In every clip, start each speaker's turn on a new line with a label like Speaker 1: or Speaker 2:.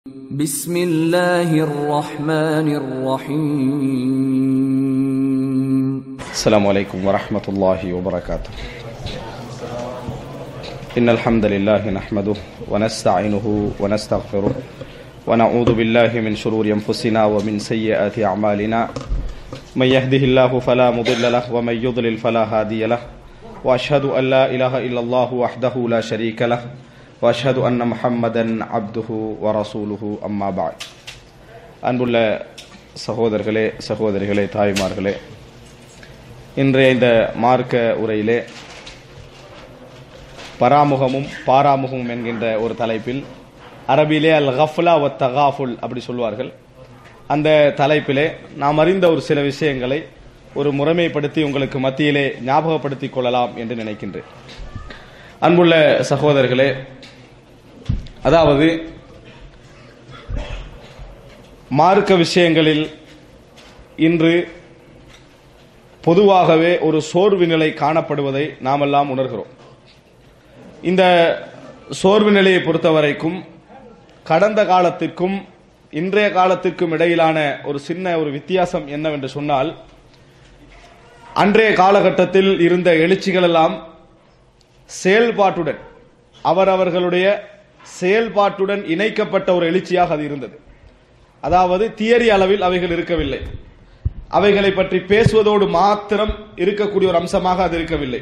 Speaker 1: بسم الله الرحمن الرحيم.
Speaker 2: السلام عليكم ورحمة الله وبركاته. إن الحمد لله نحمده ونستعينه ونستغفره ونعوذ بالله من شرور أنفسنا ومن سيئات أعمالنا من يهده الله فلا مضل له ومن يضلل فلا هادي له وأشهد أن لا إله إلا الله وحده لا شريك له وأشهد أن محمدا عبده ورسوله أما بعد. அன்புள்ள சகோதரர்களே சகோதரிகளே தாய்மார்களே, இன்றைய இந்த மார்க்க உரையிலே பராமுகமும் பாராமுகமும் என்கின்ற ஒரு தலைப்பில், அரபியிலே அல் கஃப்லா வ தகாஃபுல் அப்படி சொல்வார்கள். அந்த தலைப்பிலே நாம் அறிந்த ஒரு சில விஷயங்களை ஒரு முறைமைப்படுத்தி உங்களுக்கு மத்தியிலே ஞாபகப்படுத்திக் கொள்ளலாம் என்று நினைக்கின்றேன். அன்புள்ள சகோதரர்களே, அதாவது மார்க்க விஷயங்களில் இன்று பொதுவாகவே ஒரு சோர்வு நிலை காணப்படுவதை நாமெல்லாம் உணர்கிறோம். இந்த சோர்வு நிலையை பொறுத்தவரைக்கும் கடந்த காலத்திற்கும் இன்றைய காலத்திற்கும் இடையிலான ஒரு சின்ன ஒரு வித்தியாசம் என்னவென்று சொன்னால், அன்றைய காலகட்டத்தில் இருந்த எழுச்சிகள் எல்லாம் செயல்பாட்டுடன், அவரவர்களுடைய செயல்பாட்டுடன் இணைக்கப்பட்ட ஒரு எழுச்சியாக அது இருந்தது. அதாவது தியரி அளவில் அவைகள் இருக்கவில்லை, அவைகளை பற்றி பேசுவதோடு மாத்திரம் இருக்கக்கூடிய ஒரு அம்சமாக அது இருக்கவில்லை.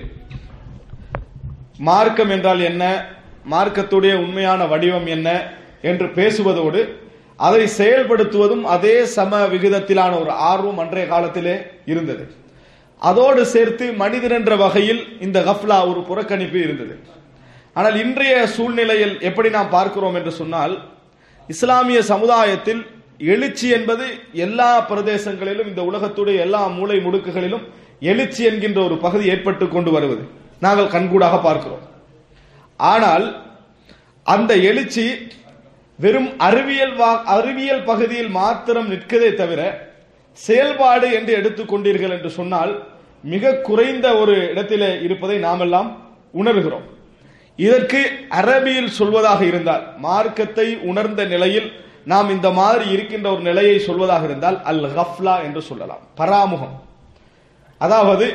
Speaker 2: மார்க்கம் என்றால் என்ன, மார்க்கத்துடைய உண்மையான வடிவம் என்ன என்று பேசுவதோடு அதை செயல்படுத்துவதும் அதே சம விகிதத்திலான ஒரு ஆர்வம் அன்றைய காலத்திலே இருந்தது. அதோடு சேர்த்து மனிதன் என்ற வகையில் இந்த கஃப்லா ஒரு புறக்கணிப்பு இருந்தது. ஆனால் இன்றைய சூழ்நிலையில் எப்படி நாம் பார்க்கிறோம் என்று சொன்னால், இஸ்லாமிய சமுதாயத்தில் எழுச்சி என்பது எல்லா பிரதேசங்களிலும், இந்த உலகத்துடைய எல்லா மூலை முடுக்குகளிலும் எழுச்சி என்கின்ற ஒரு பகுதி ஏற்பட்டு கொண்டு வருவது நாங்கள் கண்கூடாக பார்க்கிறோம். ஆனால் அந்த எழுச்சி வெறும் அறிவியல் பகுதியில் மாத்திரம் நிற்கதே தவிர, செயல்பாடு என்று எடுத்துக்கொண்டீர்கள் என்று சொன்னால் மிக குறைந்த ஒரு இடத்திலே இருப்பதை நாமெல்லாம் உணர்கிறோம். இதற்கு அரபியில் சொல்வதாக இருந்தால், மார்க்கத்தை உணர்ந்த நிலையில் நாம் இந்த மாதிரி இருக்கின்ற ஒரு நிலையை சொல்வதாக இருந்தால் அல் கஃப்லா என்று சொல்லலாம், பராமுகம். அதாவது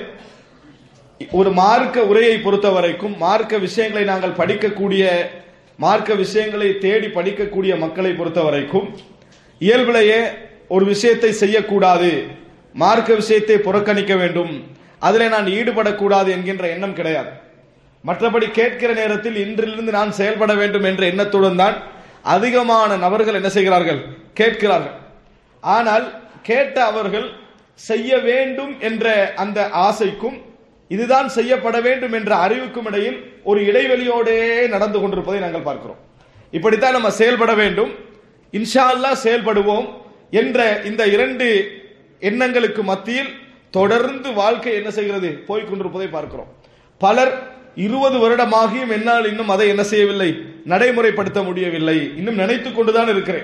Speaker 2: ஒரு மார்க்க உரையை பொறுத்தவரைக்கும், மார்க்க விஷயங்களை நாங்கள் படிக்கக்கூடிய, மார்க்க விஷயங்களை தேடி படிக்கக்கூடிய மக்களை பொறுத்தவரைக்கும் இயல்பிலேயே ஒரு விஷயத்தை செய்யக்கூடாது, மார்க்க விஷயத்தை புறக்கணிக்க வேண்டும், அதில் நான் ஈடுபடக்கூடாது என்கின்ற எண்ணம் கிடையாது. மற்றபடி கேட்கிற நேரத்தில் இன்றிலிருந்து நான் செயல்பட வேண்டும் என்ற எண்ணத்துடன் தான் அதிகமான நபர்கள் என்ன செய்கிறார்கள், கேட்கிறார்கள். ஆனால் கேட்ட அவர்கள் செய்ய வேண்டும் என்ற அந்த ஆசைக்கும் இதுதான் செய்யப்பட வேண்டும் என்ற அறிவுக்கும் இடையில் ஒரு இடைவெளியோடே நடந்து கொண்டிருப்பதை நாங்கள் பார்க்கிறோம். இப்படித்தான் நம்ம செயல்பட வேண்டும், இன்ஷா அல்லாஹ் செயல்படுவோம் என்ற இந்த இரண்டு எண்ணங்களுக்கு மத்தியில் தொடர்ந்து வாழ்க்கை என்ன செய்கிறது, போய்கொண்டிருப்பதை பார்க்கிறோம். பலர் 20 வருடமாகியும் என்னால் இன்னும் அதை என்ன செய்யவில்லை, நடைமுறைப்படுத்த முடியவில்லை, இன்னும் நினைத்துக் கொண்டுதான் இருக்கிறேன்,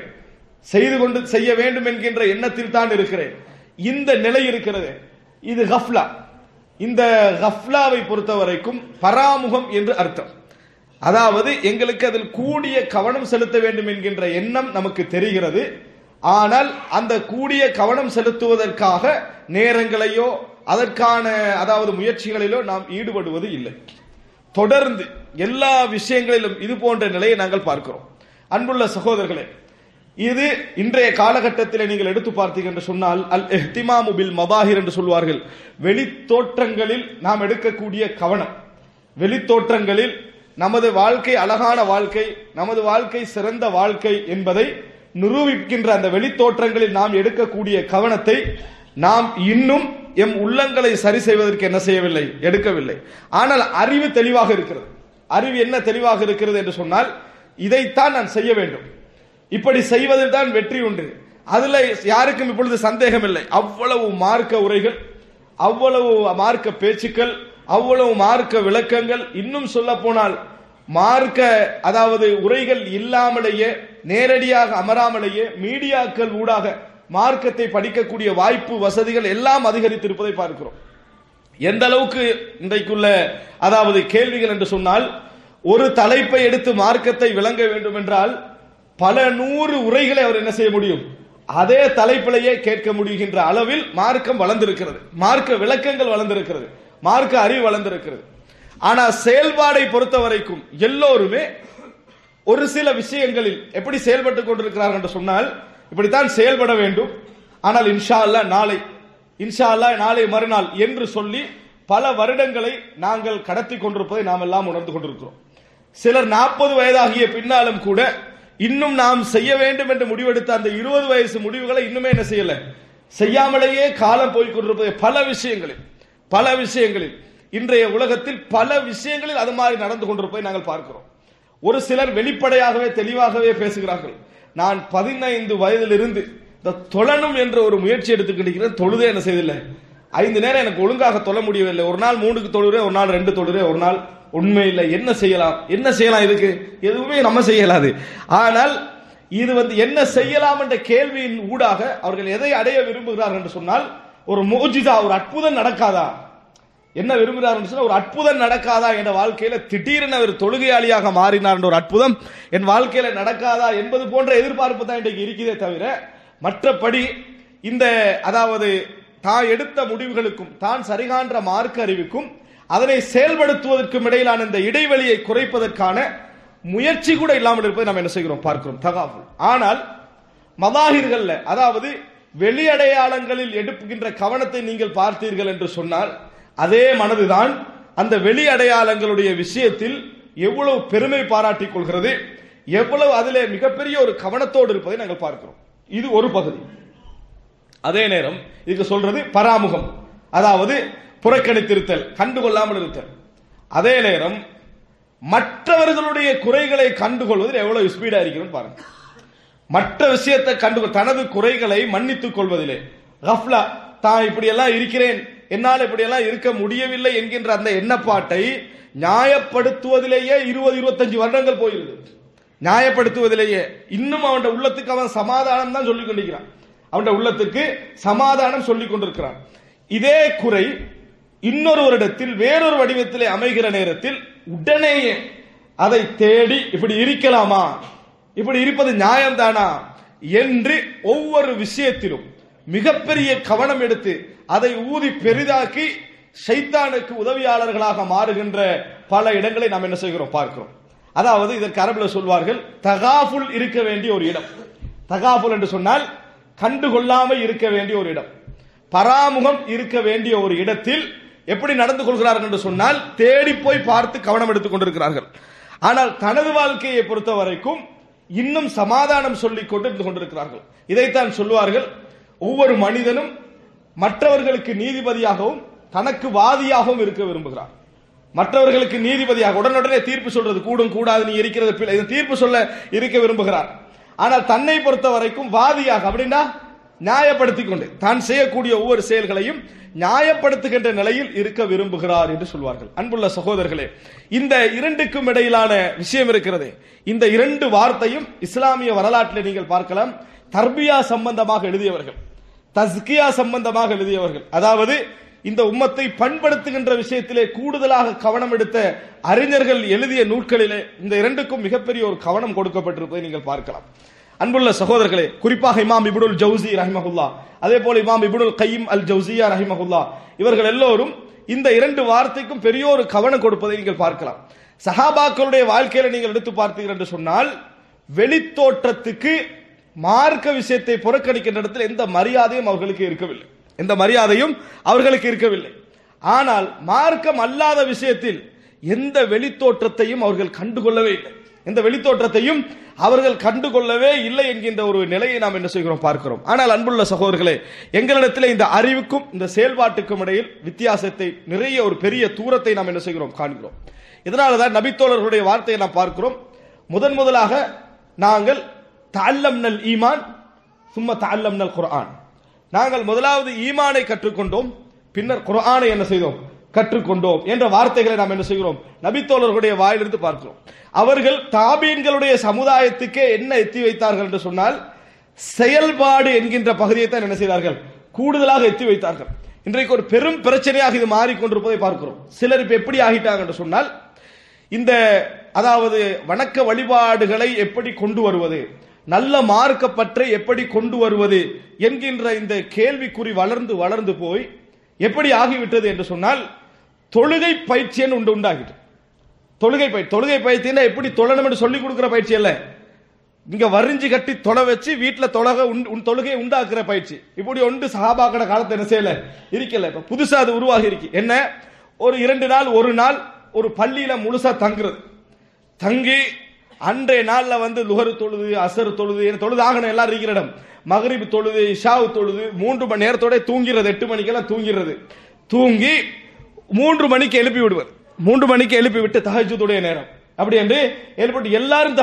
Speaker 2: செய்ய வேண்டும் என்கின்ற எண்ணத்தில் தான் இருக்கிறேன். இந்த நிலை இருக்கிறது, இது கஃப்லா. இந்த கஃப்லாவை பொறுத்தவரைக்கும் பராமுகம் என்று அர்த்தம். அதாவது எங்களுக்கு அதில் கூடிய கவனம் செலுத்த வேண்டும் என்கின்ற எண்ணம் நமக்கு தெரிகிறது. ஆனால் அந்த கூடிய கவனம் செலுத்துவதற்காக நேரங்களையோ அதற்கான அதாவது முயற்சிகளிலோ நாம் ஈடுபடுவது இல்லை. தொடர்ந்து எல்லா விஷயங்களிலும் இது போன்ற நிலையை நாங்கள் பார்க்கிறோம். அன்புள்ள சகோதரர்களே, இது இன்றைய காலகட்டத்தில் நீங்கள் எடுத்து பார்த்தீர்கள் என்று சொன்னால் அல் இஹ்திமாமு பில் மபாஹிர் என்று சொல்வார்கள். வெளித்தோற்றங்களில் நாம் எடுக்கக்கூடிய கவனம், வெளித்தோற்றங்களில் நமது வாழ்க்கை அழகான வாழ்க்கை, நமது வாழ்க்கை சிறந்த வாழ்க்கை என்பதை நிரூபிக்கின்ற அந்த வெளித்தோற்றங்களில் நாம் எடுக்கக்கூடிய கவனத்தை நாம் இன்னும் எம் உள்ளங்களை சரி செய்வதற்கு என்ன செய்யவில்லை, எடுக்கவில்லை. ஆனால் அறிவு தெளிவாக இருக்கிறது. அறிவு என்ன தெளிவாக இருக்கிறது என்று சொன்னால், இதைத்தான் நான் செய்ய வேண்டும், இப்படி செய்வதில் தான் வெற்றி உண்டு, அதுல யாருக்கும் இப்பொழுது சந்தேகம் இல்லை. அவ்வளவு மார்க்க உரைகள், அவ்வளவு மார்க்க பேச்சுக்கள், அவ்வளவு மார்க்க விளக்கங்கள், இன்னும் சொல்ல போனால் மார்க்க அதாவது உரைகள் இல்லாமலேயே, நேரடியாக அமராமலேயே மீடியாக்கள் ஊடாக மார்க்கத்தை படிக்கக்கூடிய வாய்ப்பு வசதிகள் எல்லாம் அதிகரித்திருப்பதை பார்க்கிறோம். எந்த அளவுக்கு இன்றைக்குள்ள அதாவது கேள்விகள் என்று சொன்னால், ஒரு தலைப்பை எடுத்து மார்க்கத்தை விளங்க வேண்டும் என்றால் பல 100 உரைகளை அவர் என்ன செய்ய முடியும், அதே தலைப்பிலேயே கேட்க முடிகின்ற அளவில் மார்க்கம் வளர்ந்திருக்கிறது, மார்க்க விளக்கங்கள் வளர்ந்திருக்கிறது, மார்க்க அறிவு வளர்ந்திருக்கிறது. ஆனா செயல்பாடை பொறுத்த வரைக்கும் எல்லோருமே ஒரு சில விஷயங்களில் எப்படி செயல்பட்டுக் கொண்டிருக்கிறார்கள் என்று சொன்னால், இப்படித்தான் செயல்பட வேண்டும், ஆனால் இன்ஷா அல்லாஹ் நாளை, இன்ஷா அல்லாஹ் நாளை மறுநாள் என்று சொல்லி பல வருடங்களை நாங்கள் கடத்தி கொண்டிருப்பதை நாம் எல்லாம் உணர்ந்து கொண்டிருக்கிறோம். சிலர் 40 வயதாகிய பின்னாலும் கூட இன்னும் நாம் செய்ய வேண்டும் என்று முடிவெடுத்த அந்த 20 வயசு முடிவுகளை இன்னுமே என்ன செய்யல, செய்யாமலேயே காலம் போய் கொண்டிருப்பதை பல விஷயங்களில் இன்றைய உலகத்தில் பல விஷயங்களில் அது மாதிரி நடந்து கொண்டிருப்பதை நாங்கள் பார்க்கிறோம். ஒரு சிலர் வெளிப்படையாகவே தெளிவாகவே பேசுகிறார்கள், நான் 15 வயதிலிருந்து இந்த தொழணும் என்ற ஒரு முயற்சி எடுத்துக்கிட்டு தொழுதே என்ன செய்தில்லை, 5 நேரம் எனக்கு ஒழுங்காக தொழ முடியவில்லை, ஒரு நாள் 3க்கு தொழுறேன், ஒரு நாள் 2 தொழுறேன், ஒரு நாள் உண்மை இல்லை, என்ன செய்யலாம் இதுக்கு எதுவுமே நம்ம செய்யலாது. ஆனால் இது என்ன செய்யலாம் என்ற கேள்வியின் ஊடாக அவர்கள் எதை அடைய விரும்புகிறார்கள் என்று சொன்னால், ஒரு முஜிசா, ஒரு அற்புதம் நடக்காதா, என்ன விரும்புகிறார் என்று சொன்னால், ஒரு அற்புதம் நடக்காதா என்ற வாழ்க்கையில திடீரென ஒரு தொழுகையாளியாக மாறினார் என்ற ஒரு அற்புதம் என் வாழ்க்கையில நடக்காதா என்பது போன்ற எதிர்பார்ப்பு தான் இன்றைக்கு இருக்கிறதே தவிர, மற்றபடி இந்த அதாவது தான் எடுத்த முடிவுகளுக்கும் தான் சரிகான்ற மார்க்க அறிவுக்கும் அதனை செயல்படுத்துவதற்கும் இடையிலான இந்த இடைவெளியை குறைப்பதற்கான முயற்சி கூட இல்லாமல் இருப்பதை நாம் என்ன செய்கிறோம், பார்க்கிறோம், தகாஃபுல். ஆனால் மதாஹிர்கள்ல, அதாவது வெளியடையாளங்களில் எடுப்புகின்ற கவனத்தை நீங்கள் பார்த்தீர்கள் என்று சொன்னால், அதே மனதுதான் அந்த வெளி அடையாளங்களுடைய விஷயத்தில் எவ்வளவு பெருமை பாராட்டிக் கொள்கிறது, எவ்வளவு அதிலே மிகப்பெரிய ஒரு கவனத்தோடு இருப்பதை நாங்கள் பார்க்கிறோம். இது ஒரு பகுதி. அதே நேரம் இதுக்கு சொல்றது பராமுகம், அதாவது புறக்கணித்திருத்தல், கண்டுகொள்ளாமல் இருத்தல். அதே நேரம் மற்றவர்களுடைய குறைகளை கண்டுகொள்வதில் எவ்வளவு ஸ்பீடா இருக்கிறோம் பாருங்க. மற்ற விஷயத்தை தனது குறைகளை மன்னித்துக் கொள்வதிலே கஃப்லா, தான் இப்படி எல்லாம் இருக்கிறேன், என்னால் இப்படியெல்லாம் இருக்க முடியவில்லை என்கின்ற அந்த எண்ணப்பாட்டை நியாயப்படுத்துவதிலேயே 20-25 வருடங்கள் போயிருது. நியாயப்படுத்துவதிலேயே இன்னும் அவன் உள்ளத்துக்கு அவன் சமாதானம் தான் சொல்லிக் கொண்டிருக்கிறான், அவன் உள்ளத்துக்கு சமாதானம் சொல்லிக் கொண்டிருக்கிறான். இதே குறை இன்னொரு வருடத்தில் வேறொரு வடிவத்திலே அமைகிற நேரத்தில் உடனேயே அதை தேடி இப்படி இருக்கலாமா, இப்படி இருப்பது நியாயம்தானா என்று ஒவ்வொரு விஷயத்திலும் மிகப்பெரிய கவனம் எடுத்து அதை ஊதி பெரிதாக்கி ஷைத்தானுக்கு உதவியாளர்களாக மாறுகின்ற பல இடங்களை நாம் என்ன செய்கிறோம், பார்க்கிறோம். அதாவது இதற்கு அரபில் சொல்வார்கள் தகாஃபுல் இருக்க வேண்டிய ஒரு இடம். தகாஃபுல் என்று சொன்னால் கண்டுகொள்ளாமல் இருக்க வேண்டிய ஒரு இடம், பராமுகம் இருக்க வேண்டிய ஒரு இடத்தில் எப்படி நடந்து கொள்கிறார்கள் என்று சொன்னால் தேடி போய் பார்த்து கவனம் எடுத்துக் கொண்டிருக்கிறார்கள். ஆனால் தனது வாழ்க்கையை பொறுத்த வரைக்கும் இன்னும் சமாதானம் சொல்லிக் கொண்டு இருந்து கொண்டிருக்கிறார்கள். இதைத்தான் சொல்வார்கள், ஒவ்வொரு மனிதனும் மற்றவர்களுக்கு நீதிபதியாகவும் தனக்கு வாதியாகவும் இருக்க விரும்புகிறார். மற்றவர்களுக்கு நீதிபதியாக உடனுடனே தீர்ப்பு சொல்றது, கூடும் கூடாது, நீ இருக்கிறது தீர்ப்பு சொல்ல இருக்க விரும்புகிறார். ஆனால் தன்னை பொறுத்த வரைக்கும் வாதியாக, அப்படின்னா நியாயப்படுத்திக் கொண்டு தான் செய்யக்கூடிய ஒவ்வொரு செயல்களையும் நியாயப்படுத்துகின்ற நிலையில் இருக்க விரும்புகிறார் என்று சொல்வார்கள். அன்புள்ள சகோதரர்களே, இந்த இரண்டுக்கும் இடையிலான விஷயம் இருக்கிறது. இந்த 2 வார்த்தையும் இஸ்லாமிய வரலாற்றில் நீங்கள் பார்க்கலாம். தர்பியா சம்பந்தமாக எழுதியவர்கள், தஸ்கியா சம்பந்தமாக எழுதியவர்கள், அதாவது இந்த உம்மத்தை பண்படுத்துகின்ற விஷயத்திலே கூடுதலாக கவனம் எடுத்த அறிஞர்கள் எழுதிய நூல்களிலே இந்த 2க்கும் மிகப்பெரிய ஒரு கவனம் கொடுக்கப்பட்டிருப்பதை நீங்கள் பார்க்கலாம். அன்புள்ள சகோதரர்களே, குறிப்பாக இமாம் இப்னுல் ஜௌசி ரஹிமஹுல்லா, அதே போல இமாம் இப்னுல் கையிம் அல் ஜௌசியா ரஹிமஹுல்லா, இவர்கள் எல்லோரும் இந்த 2 வார்த்தைக்கும் பெரிய ஒரு கவனம் கொடுப்பதை நீங்கள் பார்க்கலாம். சஹாபாக்களுடைய வாழ்க்கையில நீங்கள் எடுத்து பார்த்தீர்கள் என்று சொன்னால், வெளித்தோற்றத்துக்கு மார்க்க விஷயத்தை புறக்கணிக்கின்ற இடத்தில் எந்த மரியாதையும் அவர்களுக்கு இருக்கவில்லை, எந்த மரியாதையும் அவர்களுக்கு இருக்கவில்லை. ஆனால் மார்க்கம் அல்லாத விஷயத்தில் எந்த வெளித்தோற்றத்தையும் அவர்கள் கண்டுகொள்ளவே இல்லை, எந்த வெளித்தோற்றத்தையும் அவர்கள் கண்டுகொள்ளவே இல்லை என்கின்ற ஒரு நிலையை நாம் என்ன செய்கிறோம், பார்க்கிறோம். ஆனால் அன்புள்ள சகோதரர்களே, எங்களிடத்தில் இந்த அறிவுக்கும் இந்த செயல்பாட்டுக்கும் இடையில் வித்தியாசத்தை, நிறைய ஒரு பெரிய தூரத்தை நாம் என்ன செய்கிறோம், காண்கிறோம். இதனாலதான் நபித்தோழர்களுடைய வார்த்தையை நாம் பார்க்கிறோம். முதலாக நாங்கள் தஅல்லம்னல் ஈமான் சும்ம தஅல்லம்னல் குர்ஆன், நாங்கள் முதலாவது ஈமானை கற்றுக்கொண்டோம், பின்னர் குர்ஆனை என்ன செய்தோம், கற்றுக்கொண்டோம் என்ற வார்த்தைகளை நாம் என்ன செய்கிறோம், நபித்தோழர்களுடைய வாயிலிருந்து பார்க்கிறோம். அவர்கள் தாபீன்களுடைய சமுதாயத்துக்கே என்ன எத்தி வைத்தார்கள் என்று சொன்னால், செயல்பாடு என்கின்ற பகுதியை தான் என்ன செய்தார்கள், கூடுதலாக எத்தி வைத்தார்கள். இன்றைக்கு ஒரு பெரும் பிரச்சனையாக இது மாறிக்கொண்டிருப்பதை பார்க்கிறோம். சிலர் இப்ப எப்படி ஆகிட்டாங்க என்று சொன்னால், இந்த அதாவது வணக்க வழிபாடுகளை எப்படி கொண்டு வருவது, நல்ல மார்க்கப்பற்றை எப்படி கொண்டு வருவது என்கின்ற இந்த கேள்விக்குறி வளர்ந்து வளர்ந்து போய் எப்படி ஆகிவிட்டது என்று சொன்னால், தொழுகை பயிற்சின்னு உண்டாகிட்டு. தொழுகை பயிற்சின்னா எப்படி தொழணும் என்று சொல்லிக் கொடுக்கிற பயிற்சி அல்ல, இங்க வரிஞ்சு கட்டி தொலை வச்சு வீட்டுல தொழுகையை உண்டாக்குற பயிற்சி. இப்படி ஒன்று சஹாபாக்கட காலத்தை என்ன செய்யல இருக்கல. இப்ப புதுசா அது உருவாகி இருக்கு. என்ன, ஒரு 2 நாள் ஒரு நாள் ஒரு பள்ளியில முழுசா தங்குறது. தங்கி அன்றைய நாள்ல லுஹர் தொழுது, அசர் தொழுது, தொழுது ஆகணும் எல்லாரும் இருக்கிற இடம், மகரிப் தொழுது, இஷாவு தொழுது, 3 மணி நேரத்தோட தூங்கிறது. 8 மணிக்கெல்லாம் தூங்கிறது. தூங்கி 3 மணிக்கு எழுப்பி விடுவது. 3 மணிக்கு எழுப்பி விட்டு தஹஜ்ஜுடைய நேரம் அப்படி என்று எழுப்பிட்டு எல்லாரும்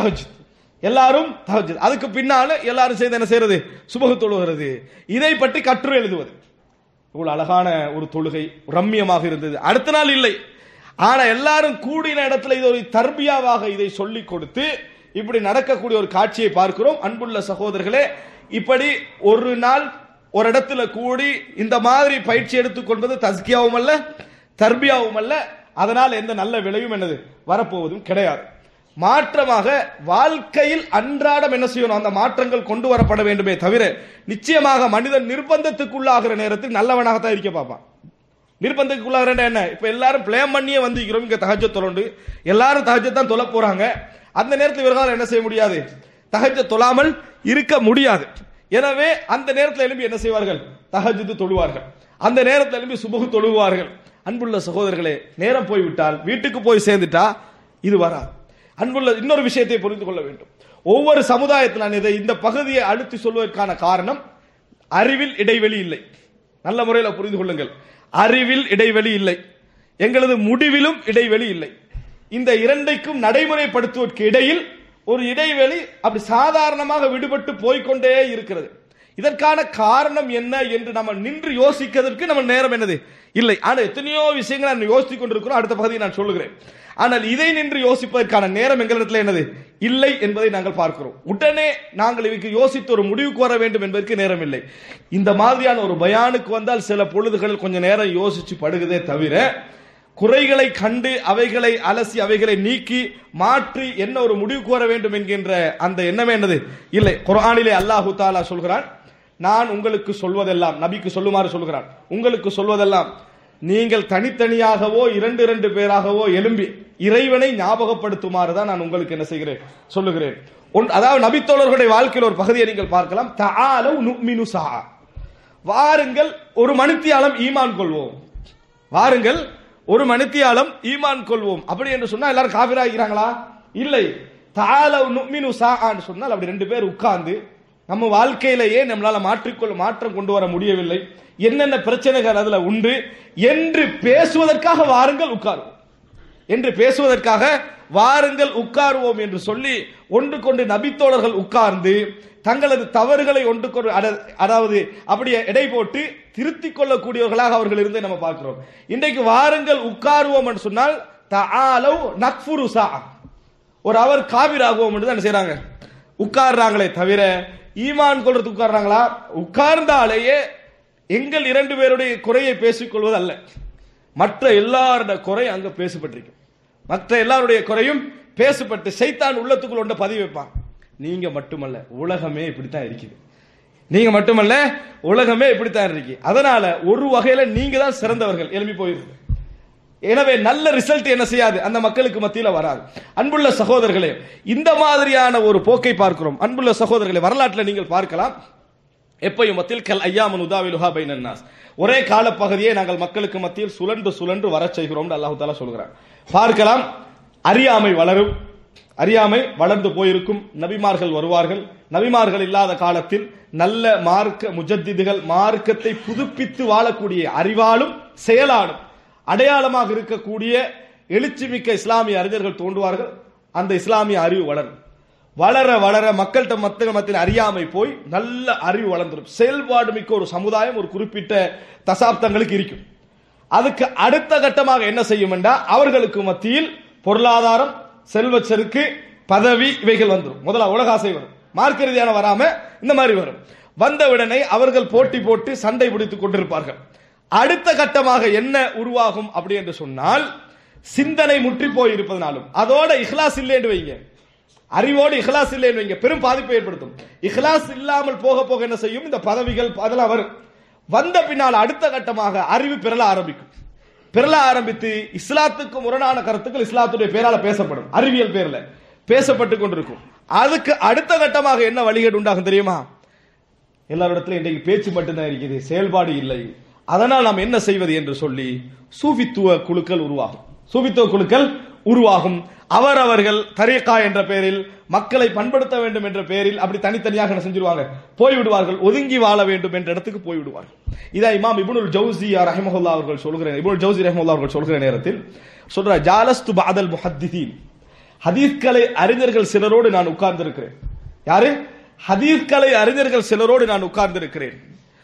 Speaker 2: தஹஜ்ஜுத். அதுக்கு பின்னால எல்லாரும் சேர்ந்து என்ன செய்யறது, சுபஹ் தொழுகிறது. இதை பற்றி கட்டுரை எழுதுவது. இவ்வளவு அழகான ஒரு தொழுகை ரம்மியமாக இருந்தது. அடுத்த நாள் இல்லை, ஆனா எல்லாரும் கூடின இடத்துல இது ஒரு தர்பியாவாக இதை சொல்லிக் கொடுத்து இப்படி நடக்கக்கூடிய ஒரு காட்சியை பார்க்கிறோம். அன்புள்ள சகோதரர்களே, இப்படி ஒரு நாள் ஒரு இடத்துல கூடி இந்த மாதிரி பயிற்சி எடுத்துக்கொள்வது தஸ்கியாவும் அல்ல, தர்பியாவும் அல்ல. அதனால் எந்த நல்ல விளைவும் என்னது வரப்போவதும் கிடையாது. மாற்றமாக வாழ்க்கையில் அன்றாடம் என்ன செய்யணும், அந்த மாற்றங்கள் கொண்டு வரப்பட வேண்டுமே தவிர, நிச்சயமாக மனிதன் நிர்பந்தத்துக்குள்ளாகிற நேரத்தில் நல்லவனாகத்தான் இருக்க பார்ப்பான். நிர்பந்தத்துக்குள்ளாகிற என்ன, இப்ப எல்லாரும் பிளேம் பண்ணியே வந்திருக்கிறோம். இங்க தஹஜ்ஜத் தொழண்டு, எல்லாரும் தஹஜ்ஜத் தான் தொழ போறாங்க. அந்த நேரத்தில் இவர்களால் என்ன செய்ய முடியாது, தஹஜ்ஜத் தொழாமல் இருக்க முடியாது. எனவே அந்த நேரத்தில் எழுப்பி என்ன செய்வார்கள், தஹஜ்ஜத் தொழுவார்கள். அந்த நேரத்தில் எழுப்பி சுபஹ் தொழுவார்கள். அன்புள்ள சகோதரர்களே, நேரம் போய்விட்டால் வீட்டுக்கு போய் சேர்ந்துட்டா இது வராது. அன்புள்ள இன்னொரு விஷயத்தை புரிந்து கொள்ள வேண்டும். ஒவ்வொரு சமுதாயத்தில் நான் இந்த பகுதியை அழுத்தி சொல்வதற்கான காரணம், அறிவில் இடைவெளி இல்லை. நல்ல முறையில் புரிந்து கொள்ளுங்கள். அறிவில் இடைவெளி இல்லை, எங்களது முடிவிலும் இடைவெளி இல்லை. இந்த இரண்டைக்கும் நடைமுறைப்படுத்துவதற்கு இடையில் ஒரு இடைவெளி அப்படி சாதாரணமாக விடுபட்டு போய்கொண்டே இருக்கிறது. இதற்கான காரணம் என்ன என்று நம்ம நின்று யோசிக்கிறதுக்கு நம்ம நேரம் என்னது இல்லை. ஆனால் எத்தனையோ விஷயங்கள் நான் யோசித்துக் கொண்டிருக்கிறோம், அடுத்த பகுதியை நான் சொல்லுகிறேன். ஆனால் இதை நின்று யோசிப்பதற்கான நேரம் எங்களிடத்தில் என்னது இல்லை என்பதை நாங்கள் பார்க்கிறோம். உடனே நாங்கள் இதுக்கு யோசித்து ஒரு முடிவுக்கு வர வேண்டும் என்பதற்கு நேரம் இல்லை. இந்த மாதிரியான ஒரு பயானுக்கு வந்தால் சில பொழுதுகள் கொஞ்சம் நேரம் யோசிச்சு படுகிறதே தவிர, குறைகளை கண்டு அவைகளை அலசி அவைகளை நீக்கி மாற்றி என்ன ஒரு முடிவுக்கு வர வேண்டும் என்கின்ற அந்த எண்ணமே என்னது இல்லை. குர்ஆனிலே அல்லாஹு தஆலா சொல்கிறான், நான் உங்களுக்கு சொல்வதெல்லாம், நபிக்கு சொல்லுமாறு சொல்கிறான், உங்களுக்கு சொல்வதெல்லாம் நீங்கள் தனித்தனியாகவோ 2 பேராகவோ எழும்பி இறைவனை ஞாபகப்படுத்துமாறு தான் நான் உங்களுக்கு என்ன செய்கிறேன் சொல்லுகிறேன். அதாவது நபித்தோழர்களுடைய வாழ்க்கையில் ஒரு பகுதியை நீங்கள் பார்க்கலாம். தஆலவ் நுமினு ஸஆ, வாருங்கள் ஒரு மணித்தியாலம் ஈமான் கொள்வோம், வாருங்கள் ஒரு மணித்தியாலம் ஈமான் கொள்வோம். அப்படி என்று சொன்னா எல்லாரும் காஃபிராகிறாங்களா? இல்லை. தஆலவ் நுமினு ஸஆன்னு சொன்னால் அப்படி 2 பேர் உட்கார்ந்து நம்ம வாழ்க்கையிலேயே நம்மளால மாற்றம் கொண்டு வர முடியவில்லை, என்னென்ன பிரச்சனைகள் அதுல உண்டு என்று பேசுவதற்காக வாருங்கள் உட்காருவோம், என்று பேசுவதற்காக வாருங்கள் உட்காருவோம் என்று சொல்லி ஒன்றுக்கொண்டு நபித்தோழர்கள் உட்கார்ந்து தங்களது தவறுகளை ஒன்றுக்கொண்டு அதாவது அப்படியே எடை போட்டு திருத்திக் கொள்ளக்கூடியவர்களாக அவர்கள் இருந்தே நம்ம பார்க்கிறோம். இன்றைக்கு வாருங்கள் உட்காருவோம் என்று சொன்னால் தஆலவ் நக்ஃபுரு ஸஆ, ஒரு அவர் காபிராகுவோம் என்று தான் செய்றாங்க, உட்கார்றாங்களே தவிர ஈமான் கொள்றதுக்கு உட்கார்றாங்களா? உட்கார்ந்தாலேயே எங்கள் 2 பேருடைய குறையை பேசிக்கொள்வது அல்ல, மற்ற எல்லாருடைய குறை அங்க பேசப்பட்டிருக்கும். மற்ற எல்லாருடைய குறையும் பேசப்பட்டு சைத்தான் உள்ளத்துக்குள் ஒன்றை பதிவு வைப்பான். நீங்க மட்டுமல்ல, உலகமே இப்படித்தான் இருக்குது, நீங்க மட்டுமல்ல உலகமே இப்படித்தான் இருக்கு, அதனால ஒரு வகையில நீங்க தான் சிறந்தவர்கள் எழுப்பி போயிருக்கு. எனவே நல்ல ரிசல்ட் என்ன செய்யாது, அந்த மக்களுக்கு மத்தியில் வராது. அன்புள்ள சகோதரர்களே, இந்த மாதிரியான ஒரு போக்கை பார்க்கிறோம். அன்புள்ள சகோதரர்களே, வரலாற்றில் நீங்கள் பார்க்கலாம், எப்பயும் மத்தியில் கல் ஐயாமன் உதாவிலுஹா பைனன் நாஸ், ஒரே கால பகுதியை நாங்கள் மக்களுக்கு மத்தியில் சுழன்று சுழன்று வர செய்கிறோம் அல்லாஹ் தஆலா சொல்கிறார். பார்க்கலாம், அறியாமை வளரும், அறியாமை வளர்ந்து போயிருக்கும், நபிமார்கள் வருவார்கள், நபிமார்கள் இல்லாத காலத்தில் நல்ல மார்க்க முஜத்திதுகள் மார்க்கத்தை புதுப்பித்து வாழக்கூடிய அறிவாலும் செயலாலும் அடையாளமாக இருக்கக்கூடிய எழுச்சிமிக்க இஸ்லாமிய அறிஞர்கள் தோன்றுவார்கள். அந்த இஸ்லாமிய அறிவு வளரும், வளர வளர மக்கள்கிட்ட மத்தியில் அறியாமை போய் நல்ல அறிவு வளர்ந்துடும். செயல்பாடு மிக்க ஒரு சமுதாயம் ஒரு குறிப்பிட்ட தசாப்தங்களுக்கு இருக்கும். அதுக்கு அடுத்த கட்டமாக என்ன செய்யும் என்றால், அவர்களுக்கு மத்தியில் பொருளாதாரம், செல்வ செருக்கு, பதவி இவைகள் வந்துடும். முதல்ல உலகாசை வரும், மார்க்க ரீதியான வராம இந்த மாதிரி வரும். வந்தவுடனே அவர்கள் போட்டி போட்டு சண்டை பிடித்துக் கொண்டிருப்பார்கள். அடுத்த கட்டமாக என்ன உருவாகும் அப்படி என்று சொன்னால், சிந்தனை முற்றி போய் இருப்பதனாலும், அதோட இஹ்லாஸ் இல்லை என்று வைங்க, அறிவோடு இஹ்லாஸ் இல்லை என்பது பெரும் பாதிப்பை ஏற்படுத்தும். இஹ்லாஸ் இல்லாமல் போக போக என்ன செய்யும், இந்த பதவிகள் அதெல்லாம் வரும். வந்த பின்னால் அடுத்த கட்டமாக அறிவு பெறல ஆரம்பிக்கும். பெறல ஆரம்பித்து இஸ்லாத்துக்கு முரணான கருத்துக்கள் இஸ்லாத்துடைய பேரால பேசப்படும், அறிவியல் பேர்ல பேசப்பட்டு கொண்டிருக்கும். அதுக்கு அடுத்த கட்டமாக என்ன வழிகேடு உண்டாகும் தெரியுமா? எல்லாரிடத்திலும் இன்றைக்கு பேச்சு மட்டும்தான் இருக்குது, செயல்பாடு இல்லை. அதனால் நாம் என்ன செய்வது என்று சொல்லி சூஃபித்துவ குழுக்கள் உருவாகும். சூஃபித்துவ குழுக்கள் உருவாகும். அவரவர்கள் தரீகா என்ற பெயரில் மக்களை பண்படுத்த வேண்டும் என்ற பெயரில் அப்படி தனித்தனியாக என்ன செஞ்சிருவாங்க, போய்விடுவார்கள். ஒதுங்கி வாழ வேண்டும் என்ற இடத்துக்கு போய்விடுவார்கள். இதா இமாம் இப்னுல் ஜௌசி ரஹிமஹுல்லாஹ் அவர்கள் சொல்கிற, இப்னுல் ஜௌசி ரஹிமஹுல்லாஹ் அவர்கள் சொல்கிற நேரத்தில் சொல்ற, ஜாலஸ்து பஅதல் முஹத்திதீன், ஹதீஸ்களை அறிஞர்கள் சிலரோடு நான் உட்கார்ந்திருக்கிறேன். யாரு? ஹதீஸ்களை அறிஞர்கள் சிலரோடு நான் உட்கார்ந்திருக்கிறேன்.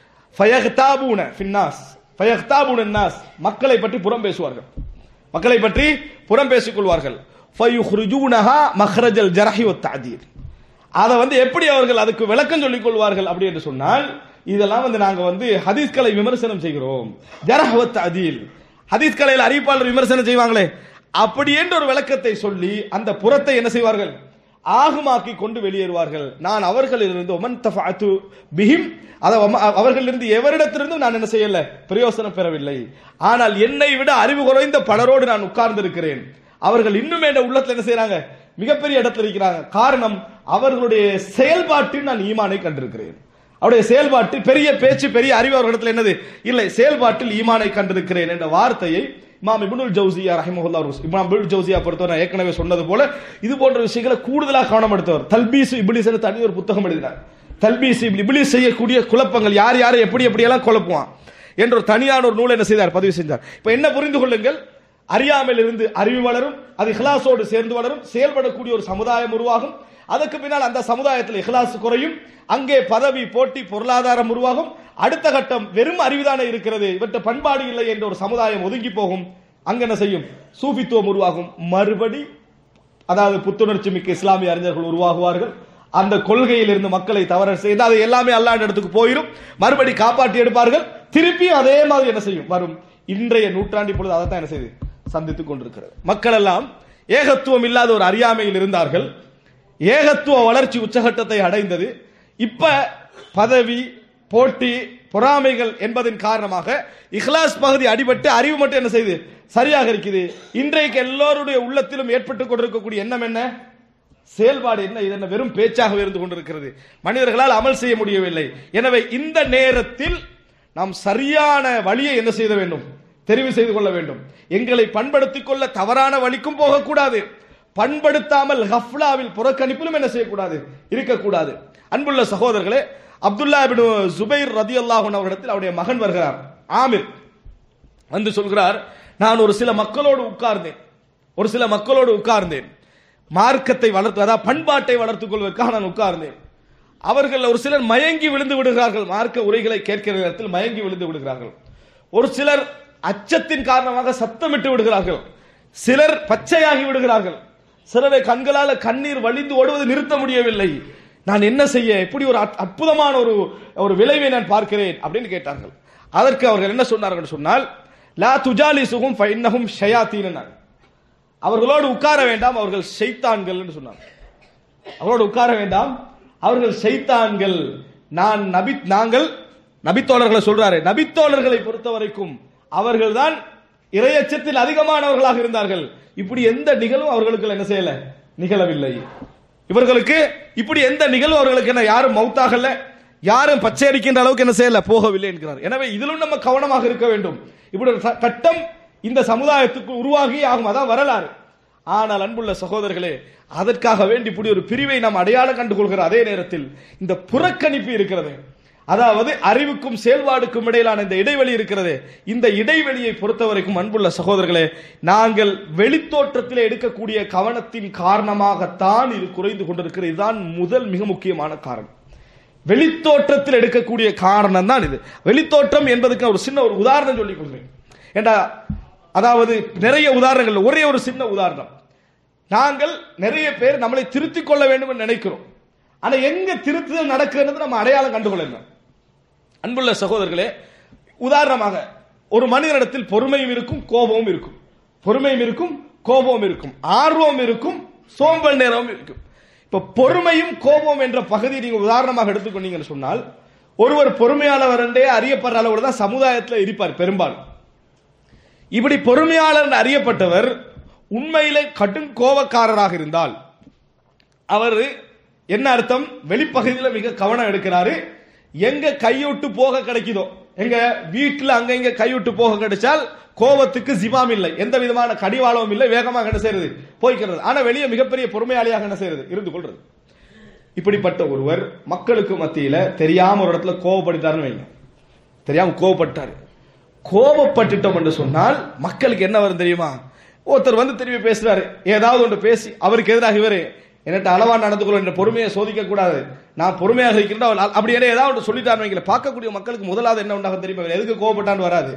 Speaker 2: ஃபயக்தாபூன ஃபின்னாஸ், ஃபயக்தாபூன الناس, மக்களை பற்றி புறம் பேசுவார்கள், மக்களை பற்றி புறம் பேசிக் கொள்வார்கள். ஃபயுஹ்ரிஜூனஹா மக்ரஜல் ஜர்ஹி வத்தஅதீல், அத எப்படி அவர்கள் அதுக்கு விளக்கம் சொல்லிக் கொள்வார்கள் அப்படி என்று சொன்னால், இதெல்லாம் நாங்க ஹதீஸ்களை விமர்சனம் செய்கிறோம், ஜர்ஹ் வத்தஅதீல், ஹதீஸ்களை அறிவிப்பாளர் விமர்சனம் செய்வாங்களே அப்படி என்ற ஒரு விளக்கத்தை சொல்லி அந்த புறத்தை என்ன செய்வார்கள், ஆகுமாக்கி கொண்டு வெளியேறுவார்கள். நான் அவர்களிலிருந்து ஒமன் தஃஅது பிஹிம், அவர்களிலிருந்து எவரிடத்திலிருந்து நான் என்ன செய்யல, பிரயோசனம் பெறவில்லை. ஆனால் என்னை விட அறிவு குறைந்த பலரோடு நான் உட்கார்ந்து இருக்கிறேன். அவர்கள் இன்னும் என்ற உள்ளத்தில் என்ன செய்யறாங்க, மிகப்பெரிய இடத்தில் இருக்கிறாங்க. காரணம், அவர்களுடைய செயல்பாட்டில் நான் ஈமானை கண்டிருக்கிறேன். அவருடைய செயல்பாட்டில் பெரிய பேச்சு பெரிய அறிவு அவர்களிடத்தில் என்னது இல்லை, செயல்பாட்டில் ஈமானை கண்டிருக்கிறேன் என்ற வார்த்தையை இமாம் இப்னுல் ஜௌசியா ரஹிமஹுல்லாஹ், இமாம் இப்னுல் ஜௌசியா பொறுத்தவரை ஏற்கனவே சொன்னது போல இது போன்ற விஷயங்களை கூடுதலாக கவனம் எடுத்தவர். தல்பீஸ் இப்லீஸ் என்ற தனி ஒரு புத்தகம் எழுதினார். தல்பீஸ் இப்லீஸ் செய்யக்கூடிய குழப்பங்கள், யார் யாரை எப்படி எப்படியெல்லாம் குழப்புவான் என்ற ஒரு தனியான ஒரு நூலை என்ன செய்தார், பதிவு செஞ்சார். இப்ப என்ன புரிந்து கொள்ளுங்கள், அறியாமையில் இருந்து அறிவு வளரும், அது இஹ்லாஸோடு சேர்ந்து வளரும், செயல்படக்கூடிய ஒரு சமுதாயம் உருவாகும். அதுக்கு பின்னால் அந்த சமுதாயத்தில் இஹ்லாஸ் குறையும், அங்கே பதவி போட்டி பொருளாதாரம் உருவாகும். அடுத்த கட்டம் வெறும் அறிவுதானே இருக்கிறது, இவற்ற பண்பாடு இல்லை என்ற ஒரு சமுதாயம் ஒதுங்கி போகும். அங்க என்ன செய்யும், சூஃபித்துவம் உருவாகும். மறுபடி அதாவது புத்துணர்ச்சி மிக்க இஸ்லாமிய அறிஞர்கள் உருவாகுவார்கள். அந்த கொள்கையில் இருந்து மக்களை தவற செய்து அது எல்லாமே அல்லாஹ்வின் இடத்துக்கு போயிடும். மறுபடி காப்பாற்றி எடுப்பார்கள். திருப்பி அதே மாதிரி என்ன செய்யும், வரும். இன்றைய நூற்றாண்டு பொழுது அதை தான் என்ன செய்து சந்தித்துக் கொண்டிருக்கிறது. மக்கள் எல்லாம் ஏகத்துவம் இல்லாத ஒரு அறியாமையில் இருந்தார்கள். ஏகத்துவ வளர்ச்சி உச்சகட்டத்தை அடைந்தது. இப்ப பதவி போட்டி பொறாமைகள் என்பதன் காரணமாக இஹ்லாஸ் பகுதி அடிபட்டு அறிவு மட்டும் என்ன செய்து சரியாக இருக்குது. இன்றைக்கு எல்லோருடைய உள்ளத்திலும் ஏற்பட்டுக் கொண்டிருக்கக்கூடிய எண்ணம் என்ன, செயல்பாடு என்ன, இது என்ன வெறும் பேச்சாக இருந்து கொண்டிருக்கிறது. மனிதர்களால் அமல் செய்ய முடியவில்லை. எனவே இந்த நேரத்தில் நாம் சரியான வழியை என்ன செய்ய வேண்டும், தெரிவு செய்து கொள்ள வேண்டும். எங்களை பண்படுத்திக் கொள்ள தவறான வழிக்கும் போகக்கூடாது, பண்படுத்தாமல் கஃப்லாவில் புறக்கணிப்பிலும் என்ன செய்யக்கூடாது, இருக்கக்கூடாது. அன்புள்ள சகோதரர்களே, அப்துல்லா இப்னு ஜுபைர் ரலியல்லாஹு அன்ஹு அவரிடத்தில் அவருடைய மகன் வருகிறார், ஆமிர் வந்து சொல்கிறார், நான் ஒரு சில மக்களோடு உட்கார்ந்தேன், மார்க்கத்தை வளர்த்து, அதாவது பண்பாட்டை வளர்த்துக் கொள்வதற்காக நான் உட்கார்ந்தேன். அவர்கள் ஒரு சிலர் மயங்கி விழுந்து விடுகிறார்கள், மார்க்க உரைகளை கேட்கிற நேரத்தில் மயங்கி விழுந்து விடுகிறார்கள். ஒரு சிலர் அச்சத்தின் காரணமாக சத்தமிட்டு விடுகிறார்கள், சிலர் பச்சையாகி விடுகிறார்கள், சிலரை கண்களால் கண்ணீர் வழிந்து ஓடுவது நிறுத்த முடியவில்லை. நான் என்ன செய்ய, இப்படி ஒரு அற்புதமான ஒரு விளைவை நான் பார்க்கிறேன் அப்படின்னு கேட்டார்கள். அதற்கு அவர்கள் என்ன சொன்னார்கள் சொன்னால், லா துஜாலிசுஹும் ஃபஇன்னஹும் ஷயாத்தீன், அவர்களோடு உட்கார வேண்டாம், அவர்கள் ஷைத்தான்கள் என்று சொன்னார். அவர்களோடு உட்கார வேண்டாம், அவர்கள் ஷைத்தான்கள். நாங்கள் நபித்தோழர்களை சொல்றாரு, நபித்தோழர்களை பொறுத்த வரைக்கும் அவர்கள்தான் இறையச்சத்தில் அதிகமானவர்களாக இருந்தார்கள். இப்படி எந்த நிகழ்வும் அவர்களுக்கு என்ன செய்யல, நிகழவில்லை. இவர்களுக்கு இப்படி எந்த நிகழ்வு அவர்களுக்கு என்ன, யாரும் மௌத்தாகல, யாரும் பச்சை அடிக்கின்ற அளவுக்கு என்ன செய்யல, போகவில்லை என்கிறார். எனவே இதிலும் நம்ம கவனமாக இருக்க வேண்டும். இப்படி ஒரு கட்டம் இந்த சமுதாயத்துக்கு உருவாகி ஆகும், அதான் வரலாறு. ஆனால் அன்புள்ள சகோதரர்களே, அதற்காக வேண்டி இப்படி ஒரு பிரிவை நாம் அடையாளம் கண்டுகொள்கிற அதே நேரத்தில் இந்த புறக்கணிப்பு இருக்கிறது, அதாவது அறிவுக்கும் செயல்பாடுக்கும் இடையிலான இந்த இடைவெளி இருக்கிறது. இந்த இடைவெளியை பொறுத்தவரைக்கும் அன்புள்ள சகோதரர்களே, நாங்கள் வெளித்தோற்றத்திலே எடுக்கக்கூடிய கவனத்தின் காரணமாகத்தான் இது குறைந்து கொண்டிருக்கிறது. இதுதான் முதல் மிக முக்கியமான காரணம். வெளித்தோற்றத்தில் எடுக்கக்கூடிய காரணம் தான் இது. வெளித்தோற்றம் என்பதுக்கு ஒரு சின்ன ஒரு உதாரணம் சொல்லிக் கொள்கிறேன். ஏண்டா, அதாவது நிறைய உதாரணங்கள், ஒரே ஒரு சின்ன உதாரணம். நாங்கள் நிறைய பேர் நம்மளை திருத்திக் கொள்ள வேண்டும் என்று நினைக்கிறோம். ஆனா எங்க திருத்துதல் நடக்கிறது நம்ம அடையாளம் கண்டுகொள்ளணும். அன்புள்ள சகோதரர்களே, உதாரணமாக ஒரு மனிதனிடத்தில் பொறுமையும் இருக்கும், கோபமும் இருக்கும், பொறுமையும் இருக்கும், கோபமும் இருக்கும், ஆர்வம் இருக்கும், சோம்பல் நேரமும் இருக்கும். இப்ப பொறுமையும் கோபம் என்ற பகுதியை நீங்க உதாரணமாக எடுத்துக்கொண்டீங்கன்னு சொன்னால், ஒருவர் பொறுமையாளர் என்றே அறியப்படுற அளவுல தான் சமுதாயத்தில் இருப்பார் பெரும்பாலும். இப்படி பொறுமையாளர் அறியப்பட்டவர் உண்மையிலே கடும் கோபக்காரராக இருந்தால் அவர் என்ன அர்த்தம்? வெளிப்பகுதியில் மிக கவனம் எடுக்கிறாரு. எங்க கைவிட்டு போக கிடைக்குதோ, எங்க வீட்டுல அங்க இங்க கைவிட்டு போக கிடைச்சால் கோபத்துக்கு ஜிமாம் இல்லை, எந்த விதமான கடிவாளமும் இல்லை, வேகமாக என்ன செய்யறது போய்க்கிறது. ஆனா வெளியே மிகப்பெரிய பொறுமையாளியாக என்ன செய்யறது இருந்து கொள்றது. இப்படிப்பட்ட ஒருவர் மக்களுக்கு மத்தியில தெரியாம ஒரு இடத்துல கோபப்படுத்தாருன்னு வைங்க, தெரியாம கோபப்பட்டாரு. கோபப்பட்டுட்டோம் என்று சொன்னால் மக்களுக்கு என்ன வரும் தெரியுமா? ஒருத்தர் வந்து திரும்பி பேசுறாரு, ஏதாவது ஒன்று பேசி அவருக்கு எதிராக இவரு என்னட்ட அளவா நடந்து கொள்ள என்ற பொறுமையை சோதிக்க கூடாது, நான் பொறுமையாக இருக்கிறேன் அப்படி என்ன ஏதாவது சொல்லிட்டாரு வைங்கள, பார்க்கக்கூடிய மக்களுக்கு முதலாவது என்ன உண்டாக தெரியுமா? எதுக்கு கோபப்பட்டான்னு வராது,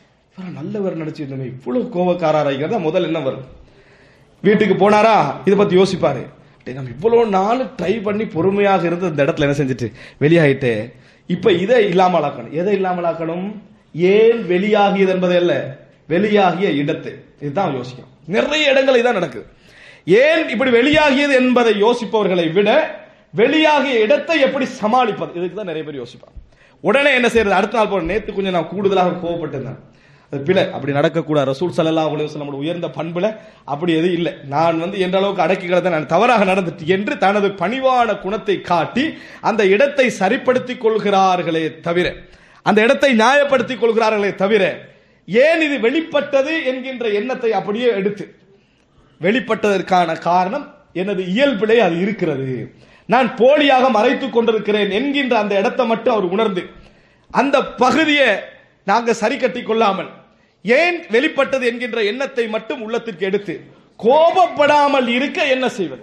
Speaker 2: நல்லவர் நினைச்சிருந்தோம் இவ்வளவு கோபக்காரா முதல் என்ன வரும்? வீட்டுக்கு போனாரா இதை பத்தி யோசிப்பாரு, நம்ம இவ்வளவு நாள் ட்ரை பண்ணி பொறுமையாக இருந்து இந்த இடத்துல என்ன செஞ்சுட்டு வெளியாயிட்டு இப்ப இதை இல்லாமலாக்கணும். எதை இல்லாமலாக்கணும்? ஏன் வெளியாகியது என்பதை அல்ல, வெளியாகிய இடத்தை. இதுதான் யோசிக்கணும். நிறைய இடங்கள் இதான் நடக்குது. ஏன் இப்படி வெளியாகியது என்பதை யோசிப்பவர்களை விட வெளியாகிய இடத்தை எப்படி சமாளிப்பது, இதுக்கு தான் நிறைய பேர் யோசிப்பாங்க. உடனே என்ன செய்யறது? அடுத்த நாள் போற நேத்து கொஞ்சம் நான் கூடுதலாக கோவப்பட்டிருந்தேன், அது பிழை, அப்படி நடக்கக்கூடாது. ரசூல் ஸல்லல்லாஹு அலைஹி வஸல்லம் உயர்ந்த பண்புல அப்படி எதுவும் இல்லை, நான் என்ற அளவுக்கு அடக்கிக்கிறத நான் தவறாக நடந்துட்டு என்று தனது பணிவான குணத்தை காட்டி அந்த இடத்தை சரிப்படுத்திக் கொள்கிறார்களே தவிர, அந்த இடத்தை நியாயப்படுத்திக் கொள்கிறார்களே தவிர, ஏன் இது வெளிப்பட்டது என்கின்ற எண்ணத்தை அப்படியே எடுத்து, வெளிப்பட்டதற்கான காரணம் எனது இயல்பிலே அது இருக்கிறது, நான் போலியாக மறைத்துக் கொண்டிருக்கிறேன் என்கின்ற அந்த இடத்தை மட்டும் அவர் உணர்ந்து அந்த பகுதியை நாங்க சரி கட்டி கொள்ளாமல் ஏன் வெளிப்பட்டது என்கின்ற எண்ணத்தை மட்டும் உள்ளத்திற்கு எடுத்து கோபப்படாமல் இருக்க என்ன செய்வது?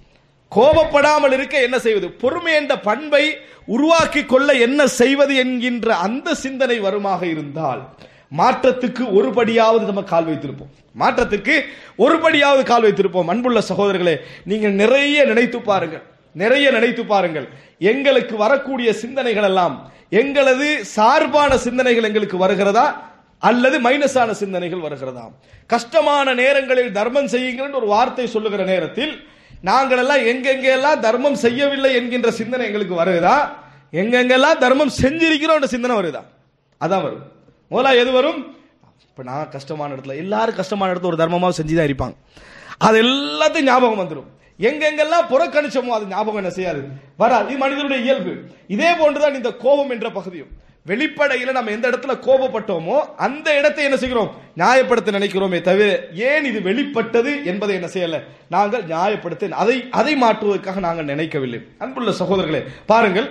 Speaker 2: கோபப்படாமல் இருக்க என்ன செய்வது? பொறுமை என்ற பண்பை உருவாக்கி கொள்ள என்ன செய்வது என்கின்ற அந்த சிந்தனை வருமாக இருந்தால் மாற்றத்துக்கு ஒருபடியாவது நம்ம கால் வைத்திருப்போம். மாற்றத்துக்கு ஒருபடியாவது கால் வைத்திருப்போம். அன்புள்ள சகோதரர்களே, நீங்கள் நிறைய நினைத்து பாருங்கள், நிறைய நினைத்து பாருங்கள். எங்களுக்கு வரக்கூடிய சிந்தனைகள் எல்லாம் எங்களது சார்பான சிந்தனைகள் எங்களுக்கு வருகிறதா அல்லது மைனஸான சிந்தனைகள் வருகிறதா? கஷ்டமான நேரங்களில் தர்மம் செய்யுங்கள் ஒரு வார்த்தை சொல்லுகிற நேரத்தில் நாங்கள் எல்லாம் எங்கெங்கெல்லாம் தர்மம் செய்யவில்லை என்கின்ற சிந்தனை எங்களுக்கு வருகிறதா, எங்கெங்கெல்லாம் தர்மம் செஞ்சிருக்கிறோம் என்ற சிந்தனை வருதா? அதான் வரும். முதல்ல எது வரும்? இப்ப நான் கஷ்டமான இடத்துல, எல்லாரும் கஷ்டமான இடத்துல ஒரு தர்மமாக செஞ்சுதான் இருப்பாங்க, அது எல்லாத்தையும் ஞாபகம் வந்துடும். எங்கெங்கெல்லாம் புறக்கணிச்சோமோ அது ஞாபகம் என்ன செய்யாது, வராது. இது மனிதனுடைய இயல்பு. இதே போன்றுதான் இந்த கோபம் என்ற பகுதியும். வெளிப்படையில் நம்ம எந்த இடத்துல கோபப்பட்டோமோ அந்த இடத்தை என்ன செய்கிறோம், நியாயப்படுத்த நினைக்கிறோமே தவிர ஏன் இது வெளிப்பட்டது என்பதை என்ன செய்யல, நாங்கள் நியாயப்படுத்த அதை மாற்றுவதற்காக நாங்கள் நினைக்கவில்லை. அன்புள்ள சகோதரர்களே, பாருங்கள்,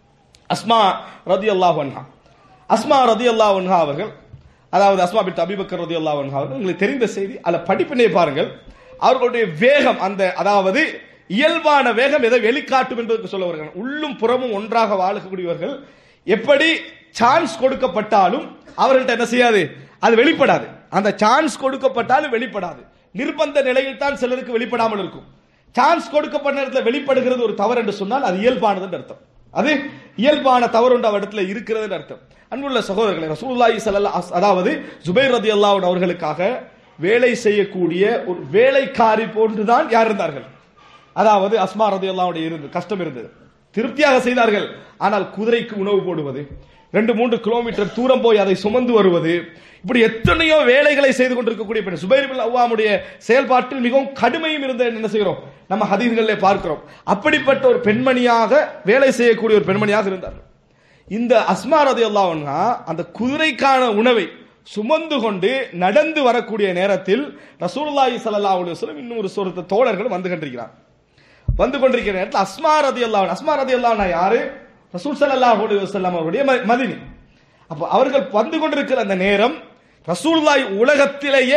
Speaker 2: அஸ்மா ரலியல்லாஹு அன்ஹா, அஸ்மா ரலியல்லாஹு அன்ஹா அவர்கள், அதாவது அஸ்மா பின்த் அபீ பக்கர் ரலியல்லாஹு அன்ஹா அவர்கள், உங்களுக்கு தெரிந்த செய்தி, அல்ல படிப்பினை பாருங்கள். அவர்களுடைய வேகம், அந்த அதாவது இயல்பான வேகம் எதை வெளிக்காட்டும் என்பதற்கு சொல்ல வருகிறார். உள்ளும் புறமும் ஒன்றாக வாழக்கூடியவர்கள் எப்படி சான்ஸ் கொடுக்கப்பட்டாலும் அவர்கள்ட்ட என்ன செய்யாது, அது வெளிப்படாது. அந்த சான்ஸ் கொடுக்கப்பட்டாலும் வெளிப்படாது. நிர்பந்த நிலையில் தான் சிலருக்கு வெளிப்படாமல் இருக்கும். சான்ஸ் கொடுக்கப்பட்ட நேரத்தில் வெளிப்படுகிறது ஒரு தவறு என்று சொன்னால் அது இயல்பானது என்று அர்த்தம். அது இயல்பான தவறு ஒன்று அவரிடத்தில் இருக்கிறது என்று அர்த்தம். அன்புள்ள சகோதரர்களே, ரசூலுல்லாஹி ஸல்லல்லாஹு அதாவது ஜுபைர் ரலியல்லாஹு அன்ஹு அவர்களுக்காக வேலை செய்யக்கூடிய ஒரு வேலைக்காரி போன்றுதான் யார் இருந்தார்கள், அதாவது அஸ்மா ரலியல்லாஹு அன்ஹா இருந்து கஷ்டம் இருந்தது, திருப்தியாக செய்தார்கள். ஆனால் குதிரைக்கு உணவு போடுவது, 2-3 கிலோமீட்டர் தூரம் போய் அதை சுமந்து வருவது, இப்படி எத்தனையோ வேலைகளை செய்து கொண்டிருக்கக்கூடிய பெண். சுபைர் பின் அவ்வாமுடைய செயல்பாட்டில் மிகவும் கடுமையும் இருந்த என்ன செய்கிறோம், நம்ம ஹதீஸ்களிலே பார்க்கிறோம். அப்படிப்பட்ட ஒரு பெண்மணியாக, வேலை செய்யக்கூடிய ஒரு பெண்மணியாக இருந்தார்கள். இந்த அஸ்மா ரலியல்லாஹு அன்ஹா அந்த குதிரைக்கான உணவை சுமந்து கொண்டு நடந்து வரக்கூடிய நேரத்தில் ரசூலுல்லாஹி ஸல்லல்லாஹு அலைஹி வஸல்லம் இன்னும் ஒரு சொருத்த தோழர்கள் வந்து கொண்டிருக்கிற நேரத்தில் அஸ்மா ரலியல்லாஹு அன்ஹா யாரு, ரசூல் ஸல்லல்லாஹு அலைஹி வஸல்லம் அவருடைய மதினி. அப்ப அவர்கள் வந்து கொண்டிருக்கிற அந்த நேரம் ரசூலுல்லாஹி உலகத்திலேயே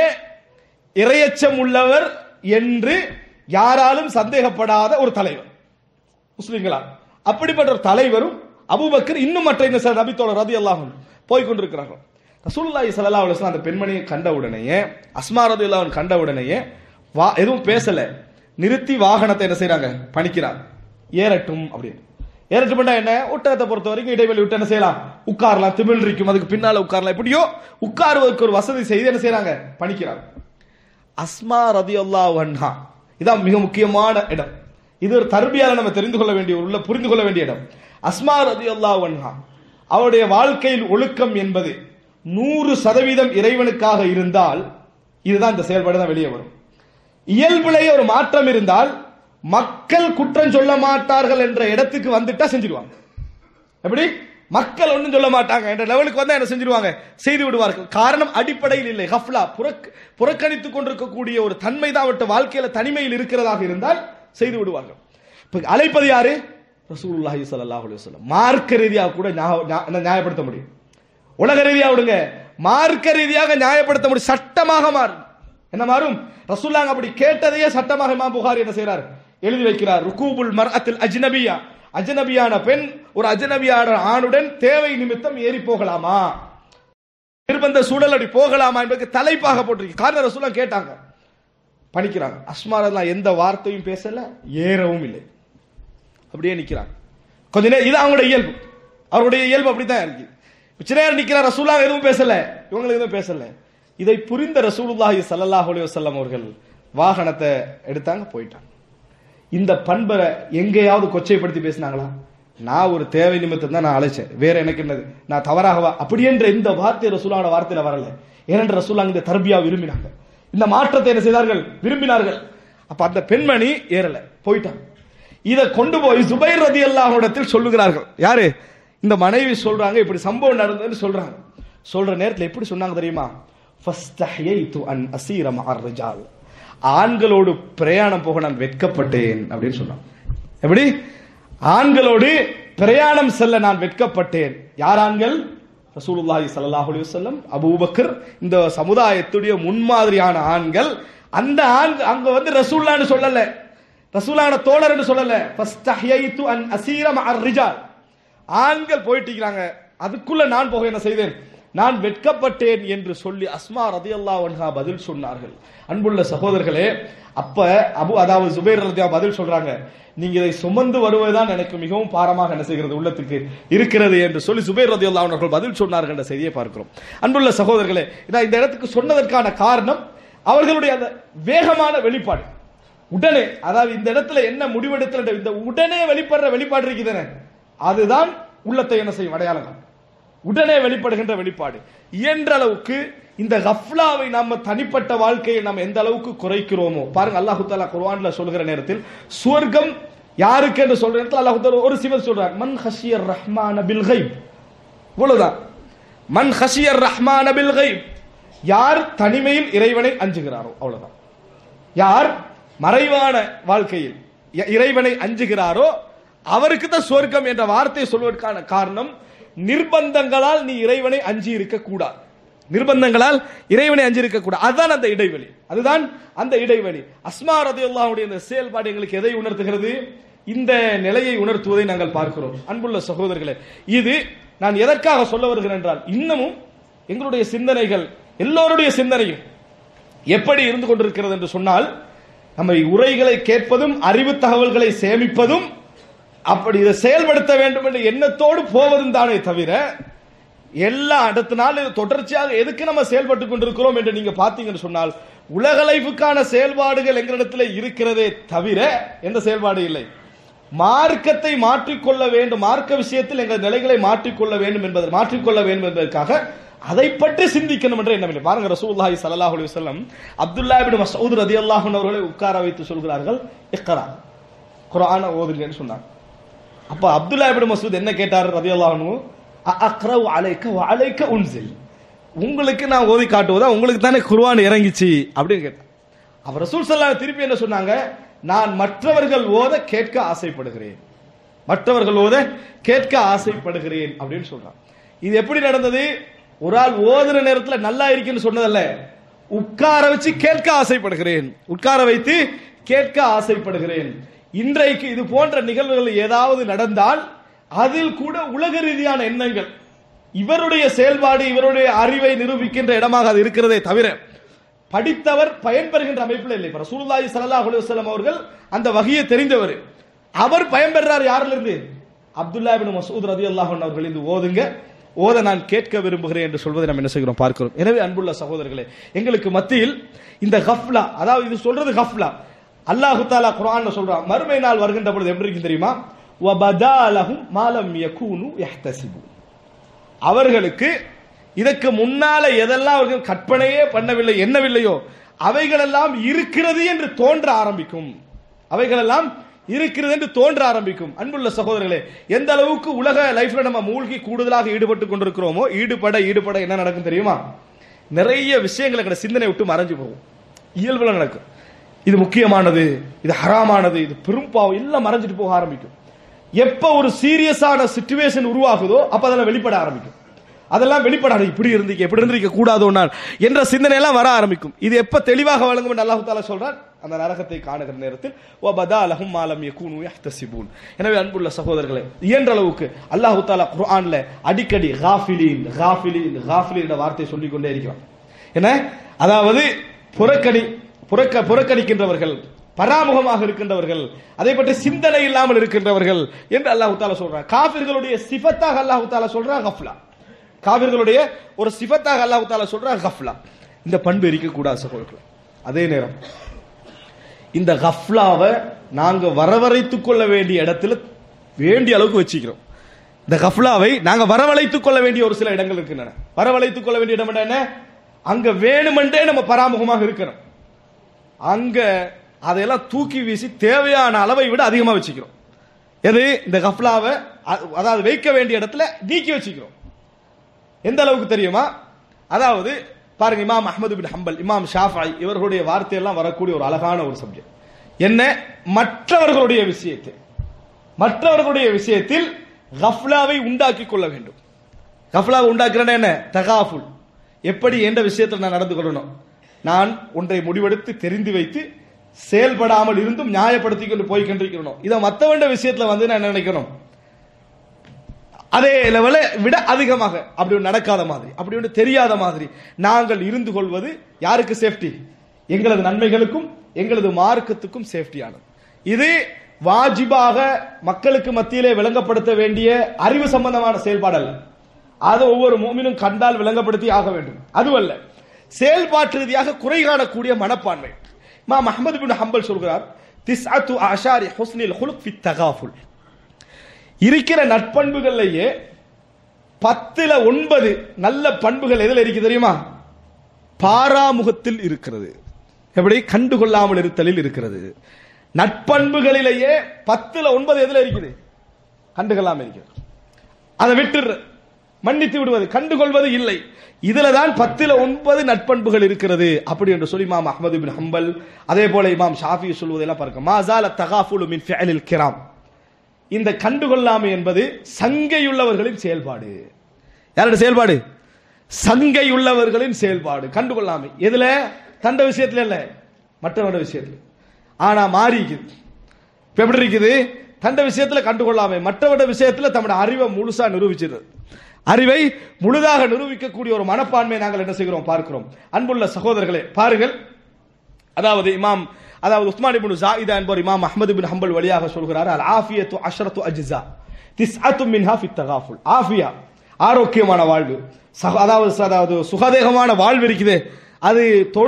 Speaker 2: இறையச்சம் உள்ளவர் என்று யாராலும் சந்தேகப்படாத ஒரு தலைவர், முஸ்லிம்களா அப்படிப்பட்ட ஒரு தலைவரும் அபூபக்கர் இன்னும் மற்ற நபித்தோழர் ரலியல்லாஹு அன்ஹு போய் கொண்டிருக்கிறார்கள். ரசூலுல்லாஹி ஸல்லல்லாஹு அலைஹி வஸல்லம் அந்த பெண்மணியை கண்ட உடனேயே, அஸ்மா ரலியல்லாஹு அன்ஹா கண்ட உடனேயே எதுவும் பேசல, நிறுத்தி வாகனத்தை என்ன செய்யறாங்க, பணிக்கிறாங்க, ஏறட்டும் அப்படின்னு. ஏறட்டும் என்ன, ஒட்டகத்தை பொறுத்த வரைக்கும் இடைவெளி விட்டு என்ன செய்யலாம், உட்காரலாம், திமிழ் இருக்கும், அதுக்கு பின்னால உட்காரலாம், எப்படியோ உட்காருவதற்கு ஒரு வசதி செய்து என்ன செய்யறாங்க, பணிக்கிறாங்க. அஸ்மா ரலியல்லாஹு அன்ஹா, இதான் மிக முக்கியமான இடம். இது ஒரு தர்பியால நம்ம தெரிந்து கொள்ள வேண்டிய உள்ள புரிந்து கொள்ள வேண்டிய இடம். அஸ்மா ரலியல்லாஹு அன்ஹா அவருடைய வாழ்க்கையில் ஒழுக்கம் என்பது 100% இறைவனுக்காக இருந்தால் இதுதான் இந்த செயல்பாடு தான் வெளியே வரும். இயல்பிலேயே ஒரு மாற்றம் இருந்தால் மக்கள் குற்றம் சொல்ல மாட்டார்கள் என்ற இடத்துக்கு வந்துட்டா செஞ்சிருவாங்க. எப்படி மக்கள் ஒன்றும் சொல்ல மாட்டாங்க என்ற லெவலுக்கு வந்தா என்ன செஞ்சிருவாங்க, செய்து விடுவார்கள். காரணம் அடிப்படையில் இல்லை, கஃப்லா புறக்கணித்துக் கொண்டிருக்கக்கூடிய ஒரு தன்மை தான் அவருடைய வாழ்க்கையில தனிமையில் இருக்கிறதாக இருந்தால் செய்து விடுவார்கள். இப்ப அழைப்பது யாரு? ரசூலுல்லாஹி ஸல்லல்லாஹு அலைஹி வஸல்லம். மார்க்க ரீதியாக கூட நியாயப்படுத்த முடியும். உலக ரீதியாக விடுங்க, மார்க்க ரீதியாக நியாயப்படுத்த முடியும். சட்டமாக மாறும். என்ன மாறும்? ரசூலுல்லாஹ் அப்படி கேட்டதையே சட்டமாக இமாம் புகாரி என்ன செய்றார், எழுதி வைக்கிறார். ருகூபுல் மர்அத்தில் அஜ்னபியா, அஜ்னபியான பெண் ஒரு அஜ்னபியான ஆணுடன் தேவை நிமித்தம் ஏறி போகலாமா, நிர்பந்த சூழல் அப்படி போகலாமா என்பதற்கு தலைப்பாக போட்டிருக்கு. காரணம் ரசூலுல்லாஹ் கேட்டாங்க, பணிக்கிறாங்க. அஸ்மா ரலியல்லாஹு எந்த வார்த்தையும் பேசல, ஏறவும் இல்லை, அப்படியே நிக்கிறாங்க. கொஞ்ச நேரம் இது அவங்களுடைய இயல்பு, அவருடைய இயல்பு அப்படித்தான் இருக்கு. நேரம் நிக்கிறார், ரசூலுல்லாஹ் எதுவும் பேசல, இவங்களுக்கு எதுவும் பேசல. இதை புரிந்த ரசூலுல்லாஹி ஸல்லல்லாஹு அலைஹி வஸல்லம் அவர்கள் வாகனத்தை எடுத்தாங்க, போயிட்டாங்க. இந்த பண்பை எங்கேயாவது கொச்சைப்படுத்தி பேசினாங்களா? நான் ஒரு தேவை நிமித்தம் தான் நான் அழைச்சேன், வேற எனக்கு என்னது, நான் தவறாகவா, அப்படி என்ற இந்த வார்த்தை ரசூலுல்லாஹ்வோட வார்த்தையில வரல. ஏனென்ற ரசூலுல்லாஹ் இந்த தர்பியா விரும்பினாங்க, இந்த மாற்றத்தை என்ன செய்தார்கள், விரும்பினார்கள். அப்ப அந்த பெண்மணி ஏறல, போயிட்டாங்க. இதை கொண்டு போய் ஜுபைர் ரலியல்லாஹு அன்ஹு சொல்லுகிறார்கள். யாரு? இந்த மனைவி சொல்றாங்க, இப்படி சம்பவம் நடந்ததுன்னு சொல்றாங்க. சொல்ற நேரத்தில் எப்படி சொன்னாங்க தெரியுமா? ஃபஸ்தஹ்யைது அன் அஸீர மஅர் ரிஜால், ஆண்களோடு பிரயாணம் போக நான் வெட்கப்பட்டேன் அப்படின்னு சொன்னாங்க. எப்படி? ஆண்களோடு பிரயாணம் செல்ல நான் வெட்கப்பட்டேன். யார் ஆண்கள்? ரசூலுல்லாஹி ஸல்லல்லாஹு அலைஹி வஸல்லம், அபூபக்கர், இந்த சமுதாயத்துடைய முன்மாதிரியான ஆண்கள். அந்த அங்க வந்து ரசூலுல்லாஹ்னு சொல்லல, ரசூலுல்லாஹ்வோட தோழர் என்று சொல்லல. ஃபஸ்தஹ்யைது அன் அஸீர மஅர் ரிஜால், ஆண்கள் போயிட்டு இருக்காங்க, அதுக்குள்ள நான் போக என்ன செய்தேன், நான் வெட்கப்பட்டேன் என்று சொல்லி அஸ்மா ரலியல்லாஹு அன்ஹா பதில் சொன்னார்கள். அன்புள்ள சகோதரர்களே, அப்ப அதாவது ஜுபைர் ரலியல்லாஹு பதில் சொல்றாங்க, நீங்க இதை சுமந்து வருவதுதான் எனக்கு மிகவும் பாரமாக என்ன செய்கிறது, உள்ளத்துக்கு இருக்கிறது என்று சொல்லி ஜுபைர் ரலியல்லாஹு அன்ஹு பதில் சொன்னார்கள் என்ற செய்தியை பார்க்கிறோம். அன்புள்ள சகோதரர்களே, இந்த இடத்துக்கு சொன்னதற்கான காரணம் அவர்களுடைய அந்த வேகமான வெளிப்பாடு. உடனே, அதாவது இந்த இடத்துல என்ன முடிவெடுத்த இந்த உடனே வெளிப்படுற வெளிப்பாடு இருக்குதானே, அதுதான் உள்ளத்தை என்ன செய்யும், அடையாளம், உடனே வெளிப்படுகின்ற வெளிப்பாடு. இயன்ற அளவுக்கு இந்த கஃப்லாவை நம்ம தனிப்பட்ட வாழ்க்கையை நம்ம எந்த அளவுக்கு குறைக்கிறோமோ பாருங்க. அல்லாஹ் தஆலா குர்ஆன்ல சொல்கிற நேரத்தில் சுவர்க்கம் யாருக்கு என்று சொல்ற நேரத்தில் அல்லாஹ் தஆலா ஒரு சிவத் சொல்றார், மன் ஹஷியர் ரஹ்மான பில் கைப். இவ்வளவுதான், மன் ஹஷியர் ரஹ்மான பில் கைப், யார் தனிமையில் இறைவனை அஞ்சுகிறாரோ, அவ்வளவுதான். யார் மறைவான வாழ்க்கையில் இறைவனை அஞ்சுகிறாரோ அவருக்கு தான் சுவர்க்கம் என்ற வார்த்தையை சொல்வதற்கான காரணம், நிர்பந்தங்களால் நீ இறைவனை அஞ்சி இருக்க கூடாது, நிர்பந்தங்களால் இறைவனை அஞ்சி இருக்க கூடாது. அதுதான் அந்த இடைவெளி, அதுதான் அந்த இடைவெளி. அஸ்மா ரலியல்லாஹுடைய இந்த செயல்பாடு எங்களுக்கு எதை உணர்த்துகிறது? இந்த நிலையை உணர்த்துவதை நாங்கள் பார்க்கிறோம். அன்புள்ள சகோதரர்களே, இது நான் எதற்காக சொல்ல வருகிறேன் என்றால், இன்னமும் எங்களுடைய சிந்தனைகள், எல்லோருடைய சிந்தனையும் எப்படி இருந்து கொண்டிருக்கிறது என்று சொன்னால், நம்ம உரைகளை கேட்பதும் அறிவு தகவல்களை சேமிப்பதும் அப்படி இதை செயல்படுத்த வேண்டும் என்ற எண்ணத்தோடு போவதும் தானே தவிர, எல்லா அடுத்த நாள் தொடர்ச்சியாக எதுக்கு நம்ம செயல்பட்டு கொண்டிருக்கிறோம் என்று நீங்க பாத்தீங்கன்னு சொன்னால், உலகளைவுக்கான செயல்பாடுகள் எங்களிடத்தில் இருக்கிறதே தவிர எந்த செயல்பாடு இல்லை. மார்க்கத்தை மாற்றிக்கொள்ள வேண்டும், மார்க்க விஷயத்தில் எங்கள் நிலைகளை மாற்றிக்கொள்ள வேண்டும் என்பதற்காக அதை பற்றி சிந்திக்கணும் என்ற எண்ணம் இல்லை. பாருங்க, ரசூலுல்லாஹி ஸல்லல்லாஹு அலைஹி வஸல்லம் அப்துல்லாஹ் இப்னு மஸ்ஊத் ரலியல்லாஹு அன்ஹு அவர்களை உட்கார வைத்து சொல்கிறார்கள், இக்ரா, குர்ஆனை ஓதுங்கன்னு சொன்னாங்க. அப்ப அப்துல்லாஹ் இப்னு மஸ்ஊத் என்ன கேட்டார் ரலியல்லாஹு அன்ஹு, அக்ரவு அலைக வ அலைக உன்சில், உங்களுக்கு நான் ஓதி காட்டுவதா, உங்களுக்கு தானே குர்ஆன் இறங்கிச்சு அப்படின்னு கேட்டார். அவர் ரசூல் ஸல்லல்லாஹு அலைஹி திருப்பி என்ன சொன்னாங்க, நான் மற்றவர்கள் ஓத கேட்க ஆசைப்படுகிறேன், மற்றவர்கள் ஓத கேட்க ஆசைப்படுகிறேன் அப்படின்னு சொல்றாங்க. இது எப்படி நடந்தது? ஒரு ஆள் ஓதுற நேரத்தில் நல்லா இருக்குன்னு சொன்னதல்ல, உட்கார வச்சு கேட்க ஆசைப்படுகிறேன், உட்கார வைத்து கேட்க ஆசைப்படுகிறேன். இன்றைக்கு இது போன்ற நிகழ்வுகள் ஏதாவது நடந்தால் அதில் கூட உலக ரீதியான எண்ணங்கள், இவருடைய செயல்பாடு, இவருடைய அறிவை நிரூபிக்கின்ற இடமாக அது இருக்கிறதே தவிர படித்தவர் பயன்பெறுகின்ற அமைப்பில் இல்லை. ரசூலுல்லாஹி ஸல்லல்லாஹு அலைஹி வஸல்லம் அவர்கள் அந்த வகையை தெரிந்தவர், அவர் பயன்பெறார் யாரிலிருந்து? அப்துல்லாஹ் இப்னு மஸ்ஊத் ரலியல்லாஹு அன்ஹு அவர்கள் இந்த ஓதுங்க, ஓத நான் கேட்க விரும்புகிறேன் என்று சொல்வதை நாம் என்ன செய்கிறோம், பார்க்கிறோம். எனவே அன்புள்ள சகோதரர்களே, எங்களுக்கு மத்தியில் இந்த கஃப்லா, அதாவது இது சொல்றது கஃப்லா, அல்லாஹு தஆலா குர்ஆன்ல சொல்றான், மறுமை நாள் வருகின்ற பொழுது எப்படி இருக்கு தெரியுமா? வபதாலஹும் மாலம் யகூனு யஹ்தஸிபூன். அவர்களுக்கு இதற்கு முன்னால எதெல்லாம் அவர்கள் கற்பனையே பண்ணவில்லை, எண்ணவில்லையோ அவைகளெல்லாம் இருக்கிறது என்று தோன்ற ஆரம்பிக்கும். அவைகளெல்லாம் இருக்கிறது என்று தோன்ற ஆரம்பிக்கும். அன்புள்ள சகோதரர்களே, எந்த அளவுக்கு உலக லைஃப்ல நம்ம மூழ்கி கூடுதலாக ஈடுபட்டு கொண்டிருக்கிறோமோ, ஈடுபட என்ன நடக்கும் தெரியுமா? நிறைய விஷயங்களை எங்க சிந்தனை விட்டு மறைஞ்சு போகும். இயல்புல நடக்கும். இது முக்கியமானது, இது ஹராமானது, இது பெரும்பாவம் எல்லாம் மறைஞ்சிட்டு போக ஆரம்பிக்கும். எப்ப ஒரு சீரியஸான சிச்சுவேஷன் உருவாகுதோ அப்ப அதெல்லாம் வெளிப்பட ஆரம்பிக்கும். அதெல்லாம் வெளிப்படாது, இப்படி இருந்திருக்க கூடாதோ என்ற சிந்தனை எல்லாம் வர ஆரம்பிக்கும். இது எப்ப தெளிவாக வழங்கும் என்று அல்லாஹ் தஆலா சொல்றார், அந்த நரகத்தை காணுகிற நேரத்தில் வபதாலஹும் மாலம் யகூனு யஹ்தஸிபூன். எனவே அன்புள்ள சகோதரர்களே, இயன்ற அளவுக்கு அல்லாஹ் தஆலா குர்ஆன்ல அடிக்கடி காஃபிலீன் காஃபிலீன் காஃபிலீன் என்ற வார்த்தையை சொல்லிக் கொண்டே இருக்கிறான். என்ன? அதாவது புறக்கணிக்கின்றவர்கள், பராமுகமாக இருக்கின்றவர்கள், அதை பற்றி சிந்தனை இல்லாமல் இருக்கின்றவர்கள் என்று அல்லாஹ் தஆலா சொல்றான். காஃபிர்களுடைய சிஃபத்தாக அல்லாஹ் தஆலா சொல்றான் கஃப்லா. காஃபிர்களுடைய ஒரு சிஃபத்தாக அல்லாஹ் தஆலா சொல்றான் கஃப்லா. இந்த பண்பு இருக்க கூடாது சகோதரர்களே. அதே நேரம் இந்த கஃப்லாவை நாங்க வரவழைத்துக் கொள்ள வேண்டிய இடத்துல வேண்டிய அளவுக்கு வச்சுக்கிறோம். இந்த கஃப்லாவை நாங்க வரவழைத்துக் கொள்ள வேண்டிய ஒரு சில இடங்கள் இருக்கின்றன. வரவழைத்துக் கொள்ள வேண்டிய இடம் என்ன? அங்க வேணுமென்றே நம்ம பராமுகமாக இருக்கிறோம். அங்க அதையெல்லாம் தூக்கி வீசி தேவையான அளவை விட அதிகமா வச்சுக்கிறோம். எது? இந்த கஃப்லாவை அதாவது வைக்க வேண்டிய இடத்துல நீக்கி வச்சுக்கிறோம். எந்த அளவுக்கு தெரியுமா? அதாவது பாருங்க, இமாம் அஹ்மது பின் ஹம்பல், இமாம் ஷாஃபிஈ இவர்களுடைய வார்த்தையெல்லாம் வரக்கூடிய ஒரு அழகான ஒரு சப்ஜெக்ட் என்ன? மற்றவர்களுடைய விஷயத்தில் கஃப்லாவை உண்டாக்கி கொள்ள வேண்டும். கஃப்லாவை உண்டாக்குறேன்னா என்ன? தகாஃபுல். எப்படி என்ற விஷயத்தில் நான் நடந்து கொள்ளணும்? நான் ஒன்றை முடிவெடுத்து தெரிந்து வைத்து செயல்படாமல் இருந்தும் நியாயப்படுத்திக் கொண்டு போய் கொண்டிருக்கணும். இதை மற்றவண்ட விஷயத்துல வந்து நான் என்ன நினைக்கணும்? அதே லெவல விட அதிகமாக அப்படி நடக்காத மாதிரி, அப்படி ஒன்று தெரியாத மாதிரி நாங்கள் இருந்து கொள்வது யாருக்கு சேஃப்டி? எங்களது நன்மைகளுக்கும் எங்களது மார்க்கத்துக்கும் சேஃப்டியானது. இது வாஜிபாக மக்களுக்கு மத்தியிலே விளங்கப்படுத்த வேண்டிய அறிவு சம்பந்தமான செயல்பாடு அல்ல. அது ஒவ்வொரு முஃமினும் கண்டால் விளங்கப்படுத்தி ஆக வேண்டும். அதுவல்ல, செயல்பாட்டு ரீதியாக குறை காணக்கூடிய மனப்பான்மை. இமாம் அஹ்மது பின் ஹம்பல் சொல்கிறார், திஸ்அத்து அஷாரி ஹுஸ்னில் குலுக் ஃபி தகாஃபுல். இருக்கிற நட்பண்புகள்லயே 10ல் 9 நல்ல பண்புகள் எதில் இருக்கு தெரியுமா? பாராமுகத்தில் இருக்கிறது. எப்படி? கண்டுகொள்ளாமல் இருத்தலில் இருக்கிறது. நட்பண்புகளிலேயே 10ல் 9 எதுல இருக்குது? கண்டுகொள்ளாமல் இருக்கிறது. அதை விட்டு மன்னித்து விடுவது, கண்டுகொள்வது இல்லை. இதுல தான் 10ல் 9 நட்பண்புகள் இருக்கிறது. அப்படி என்று சொல்லி இமாம் அஹ்மது பின் ஹம்பல், அதே போல இமாம் ஷாஃபி சொல்வதெல்லாம் பாருங்க. மாஸால தகாஃபுலு மின் ஃபிஅலில் கிராம். இந்த கண்டுகொள்ளாமை என்பது சங்கையுள்ளவர்களின் செயல்பாடு. யாருடைய செயல்பாடு? சங்கையுள்ளவர்களின் செயல்பாடு. கண்டுகொள்ளாமை எதுல? தண்ட விஷயத்துல இல்ல, மற்றவருடைய விஷயத்துல. ஆனா மாறி இருக்குது. இப்ப எப்படி இருக்குது? தண்ட விஷயத்துல கண்டுகொள்ளாமை, மற்றவருடைய விஷயத்துல தம்முடைய அறிவை முழுசா நிரூபிச்சிருது. அறிவை முழுதாக நிரூபிக்கக்கூடிய ஒரு மனப்பான்மை நாங்கள் என்ன செய்கிறோம்? பார்க்கிறோம். அன்புள்ள சகோதரர்களே, பாருங்கள், அதாவது உஸ்மான் இப்னு ஸாயிதா என்பவர் இமாம் அஹ்மது பின் ஹம்பல் வழியாக சொல்கிறார், அல் ஆஃபியத்து அஷ்ரத்து அஜ்ஸா திஸ்அத்து மின்ஹா ஃபி தகாஃபுல். ஆஃபியா ஆரோக்கியமான வாழ்வு, அதாவது சுகதேகமான வாழ்வு இருக்குது. அது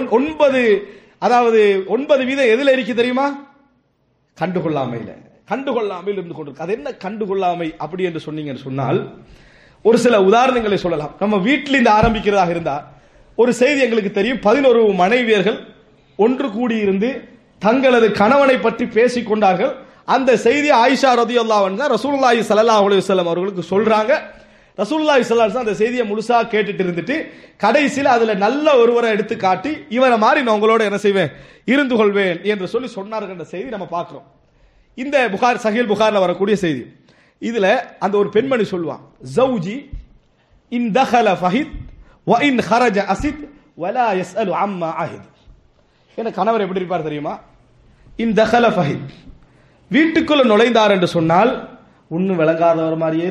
Speaker 2: 9 வீதம் எதுல இருக்கு தெரியுமா? கண்டுகொள்ளாமையில் இருந்து கொண்டிருக்கு. அது என்ன கண்டுகொள்ளாமை அப்படி என்று சொன்னீங்கன்னு சொன்னால், ஒரு சில உதாரணங்களை சொல்லலாம். நம்ம வீட்டில் இருந்து ஆரம்பிக்கிறதாக இருந்தா ஒரு செய்தி எங்களுக்கு தெரியும். 11 மனைவியர்கள் ஒன்று கூடியிருந்து தங்களது கணவனை பற்றி பேசிக் கொண்டார்கள். அந்த செய்தி ஆயிஷா ரலியல்லாஹு அன்ஹா ரசூலுல்லாஹி ஸல்லல்லாஹு அலைஹி வஸல்லம் அவர்களுக்கு சொல்றாங்க. ரசூலுல்லாஹி ஸல்லல்லாஹு அலைஹி வஸல்லம் அந்த செய்தியை முழுசா கேட்டுட்டு இருந்துட்டு கடைசியில் அதுல நல்ல ஒருவரை எடுத்து காட்டி, இவரை மாதிரி நான் உங்களோட என்ன செய்வேன்? இருந்து கொள்வேன் என்று சொல்லி சொன்னார்கள் என்ற செய்தி நம்ம பார்க்கிறோம். இந்த புகார் சஹீல் புகார்ல வரக்கூடிய செய்தி. இதுல அந்த ஒரு பெண்மணி சொல்லுவான், ஜௌஜி இன் தஹல ஃபஹித் வ இன் ஹரஜ அசித் வலா யஸ்அலு அம்மா அஹித். என்ன கணவர் எப்படி இருப்பார் தெரியுமா? இன் தஹல ஃபஹித், வீட்டுக்குள்ள நுழைந்தார் என்று சொன்னால் ஒன்னு விளங்காதவர் மாதிரியே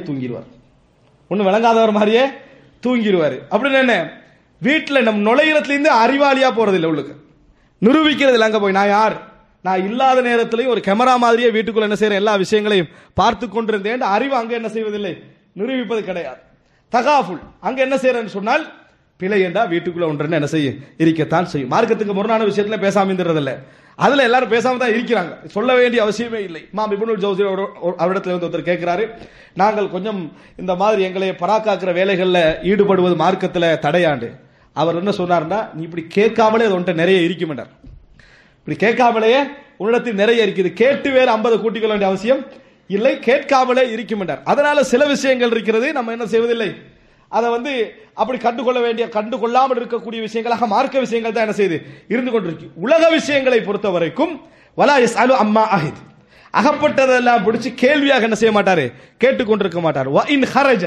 Speaker 2: தூங்கிடுவார். அப்படின்னு என்ன? வீட்டுல நம்ம நுழைகிறதுல இருந்து அறிவாளியா போறதில்லை, உள்ளுக்கு நிரூபிக்கிறது இல்லை. அங்க போய் நான் யார், நான் இல்லாத நேரத்திலையும் ஒரு கேமரா மாதிரியே வீட்டுக்குள்ள என்ன செய்யறேன், எல்லா விஷயங்களையும் பார்த்து கொண்டிருந்தேன். அறிவு அங்க என்ன செய்வதில்லை, நிரூபிப்பது கிடையாது. தகாஃபுல் அங்க என்ன செய்யறேன்னு சொன்னால், பிழை என்றா வீட்டுக்குள்ள ஒன்று என்ன செய்யும், இருக்கத்தான் செய்யும். மார்க்கத்துக்கு முரணான விஷயத்துல பேசாம இருந்ததில்லை. அதுல எல்லாரும் பேசாம தான் இருக்கிறாங்க, சொல்ல வேண்டிய அவசியமே இல்லை. இமாம் இப்னுல் ஜௌஸி அவரிடத்துல வந்து ஒருத்தர் கேட்கிறாரு, நாங்கள் கொஞ்சம் இந்த மாதிரி எங்களை பராக்காக்குற வேலைகள்ல ஈடுபடுவது மார்க்கத்துல தடையாண்டு. அவர் என்ன சொன்னார்னா, நீ இப்படி கேட்காமலே அது உன்கிட்ட நிறைய இருக்குமென்றார். இப்படி கேட்காமலேயே உன்னிடத்தில் நிறைய இருக்குது, கேட்டு வேற 50 கூட்டிக் கொள்ள வேண்டிய அவசியம் இல்லை, கேட்காமலே இருக்குமென்றார். அதனால சில விஷயங்கள் இருக்கிறது நம்ம என்ன செய்வதில்லை, அதை வந்து அப்படி கண்டுகொள்ள வேண்டிய கண்டுகொள்ளாமல் இருக்கக்கூடிய விஷயங்களாக மார்க்க விஷயங்கள் தான் என்ன செய்து இருந்து கொண்டிருக்கு. உலக விஷயங்களை பொறுத்த வரைக்கும் வலா யஸ்அலு அம்மா அஹித், அகப்பட்டதெல்லாம் பிடிச்சி கேள்வியாக என்ன செய்ய மாட்டாரு, கேட்டுக்கொண்டிருக்க மாட்டார். வ இன் ஹரஜ,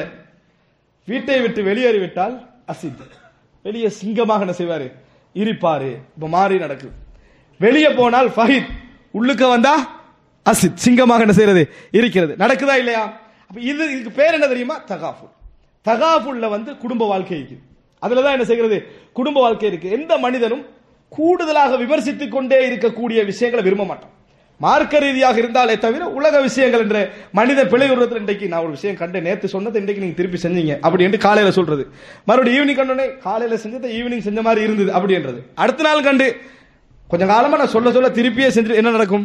Speaker 2: வீட்டை விட்டு வெளியேறிவிட்டால் அசித், வெளியே சிங்கமாக என்ன செய்வாரு, இருப்பாரு. இப்ப மாறி நடக்குது. வெளியே போனால் ஃபஹித், உள்ளுக்க வந்தா அசித், சிங்கமாக என்ன செய்யறது இருக்கிறது. நடக்குதா இல்லையா? அப்ப இதுக்கு பேர் என்ன தெரியுமா, தகாஃபுல். தகாஃபுல்ல வந்து குடும்ப வாழ்க்கை இருக்கு, அதுலதான் என்ன செய்கிறது, குடும்ப வாழ்க்கை இருக்கு. எந்த மனிதனும் கூடுதலாக விமர்சித்துக் கொண்டே இருக்கக்கூடிய விஷயங்களை விரும்ப மாட்டான், மார்க்க ரீதியாக இருந்தாலே தவிர. உலக விஷயங்கள் என்ற மனித பிழை உருவத்தில், இன்றைக்கு நான் ஒரு விஷயம் கண்டு நேற்று சொன்னது இன்றைக்கு நீங்க திருப்பி செஞ்சீங்க அப்படி என்று காலையில சொல்றது, மறுபடியும் ஈவினிங் கண்டோடனே காலையில செஞ்சதை ஈவினிங் செஞ்ச மாதிரி இருந்தது அப்படி என்றது. அடுத்த நாள் கண்டு கொஞ்ச காலமா நான் சொல்ல சொல்ல திருப்பியே செஞ்சு என்ன நடக்கும்,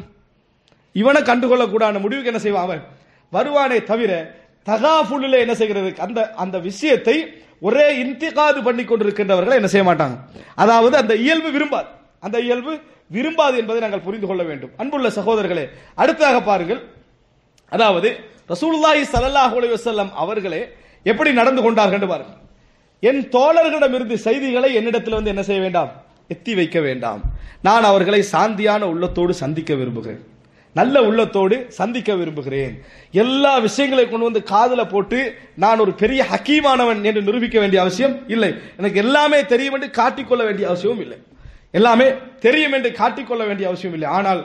Speaker 2: இவனை கண்டுகொள்ள கூடாத முடிவுக்கு என்ன செய்வான் அவன் வருவானே தவிர, தகாஃபுல்ல என்ன செய்கிறது, அந்த விஷயத்தை ஒரே இன்திகாது பண்ணி கொண்டிருக்கின்றவர்கள் என்ன செய்ய மாட்டாங்க, அதாவது அந்த இயல்பு விரும்பாது, அந்த இயல்பு விரும்பாது என்பதை நாங்கள் புரிந்து கொள்ள வேண்டும். அன்புள்ள சகோதரர்களே, அடுத்தாக பாருங்கள், அதாவது ரசூலுல்லாஹி ஸல்லல்லாஹு அலைஹி வஸல்லம் அவர்களே எப்படி நடந்து கொண்டார்கள் என்று பாருங்கள். என் தோழர்களிடமிருந்து செய்திகளை என்னிடத்தில் வந்து என்ன செய்ய வேண்டாம், எத்தி வைக்க வேண்டாம். நான் அவர்களை சாந்தியான உள்ளத்தோடு சந்திக்க விரும்புகிறேன், நல்ல உள்ளத்தோடு சந்திக்க விரும்புகிறேன். எல்லா விஷயங்களை கொண்டு வந்து காதுல போட்டு நான் ஒரு பெரிய ஹக்கீமானவன் என்று நிரூபிக்க வேண்டிய அவசியம் இல்லை, எனக்கு எல்லாமே தெரியும் என்று காட்டிக்கொள்ள வேண்டிய அவசியமும் இல்லை, எல்லாமே தெரியும் என்று காட்டிக்கொள்ள வேண்டிய அவசியம் இல்லை. ஆனால்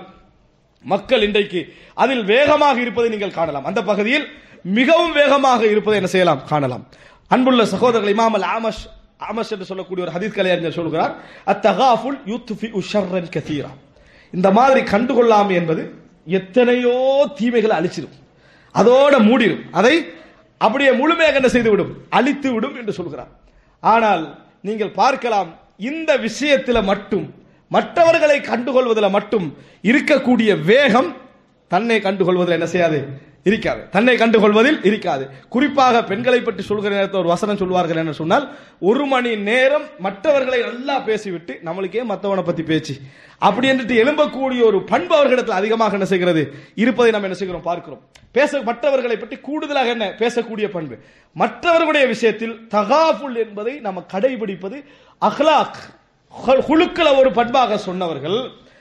Speaker 2: மக்கள் இன்றைக்கு அதில் வேகமாக இருப்பதை நீங்கள் காணலாம், அந்த பகுதியில் மிகவும் வேகமாக இருப்பதை என்ன செய்யலாம், காணலாம். அன்புள்ள சகோதரர்கள், இமாம் அல் ஆமஷ் என்று சொல்லக்கூடிய ஒரு ஹதீஸ் கலைஞர் சொல்கிறார், அத்தகாஃபுல் யுத்ஃபிஉ ஷர்ரன் கதீரா, இந்த மாதிரி கண்டுகொள்ளாமை என்பது எத்தனையோ தீமைகளை அழிச்சிடும், அதோட மூடிடும், அதை அப்படியே முழுமையாக என்ன செய்து விடும், அழித்து விடும் என்று சொல்கிறார். ஆனால் நீங்கள் பார்க்கலாம், இந்த விஷயத்தில் மட்டும், மற்றவர்களை கண்டுகொள்வதில் மட்டும் இருக்கக்கூடிய வேகம் தன்னை கண்டுகொள்வதில் என்ன செய்யாது, இருக்காது, தன்னை கண்டுகொள்வதில் இருக்காது. குறிப்பாக பெண்களை பற்றி சொல்கிற நேரத்தில் ஒரு வசனம் சொல்வார்கள், என்ன சொன்னால், 1 மணி நேரம் மற்றவர்களை நல்லா பேசிவிட்டு நம்மளுக்கே மற்றவனை பத்தி பேச்சு அப்படி என்று எழும்பக்கூடிய ஒரு பண்பு அவர்களிடத்தில் அதிகமாக என்ன செய்கிறது இருப்பதை நம்ம என்ன செய்கிறோம் பார்க்கிறோம். மற்றவர்களை பற்றி கூடுதலாக என்ன பேசக்கூடிய பண்பு, மற்றவர்களுடைய விஷயத்தில் தகாஃபுல் என்பதை நம்ம கடைபிடிப்பது அஹ்லாக் ஹுலுக்கள ஒரு பண்பாக சொன்னவர்கள்,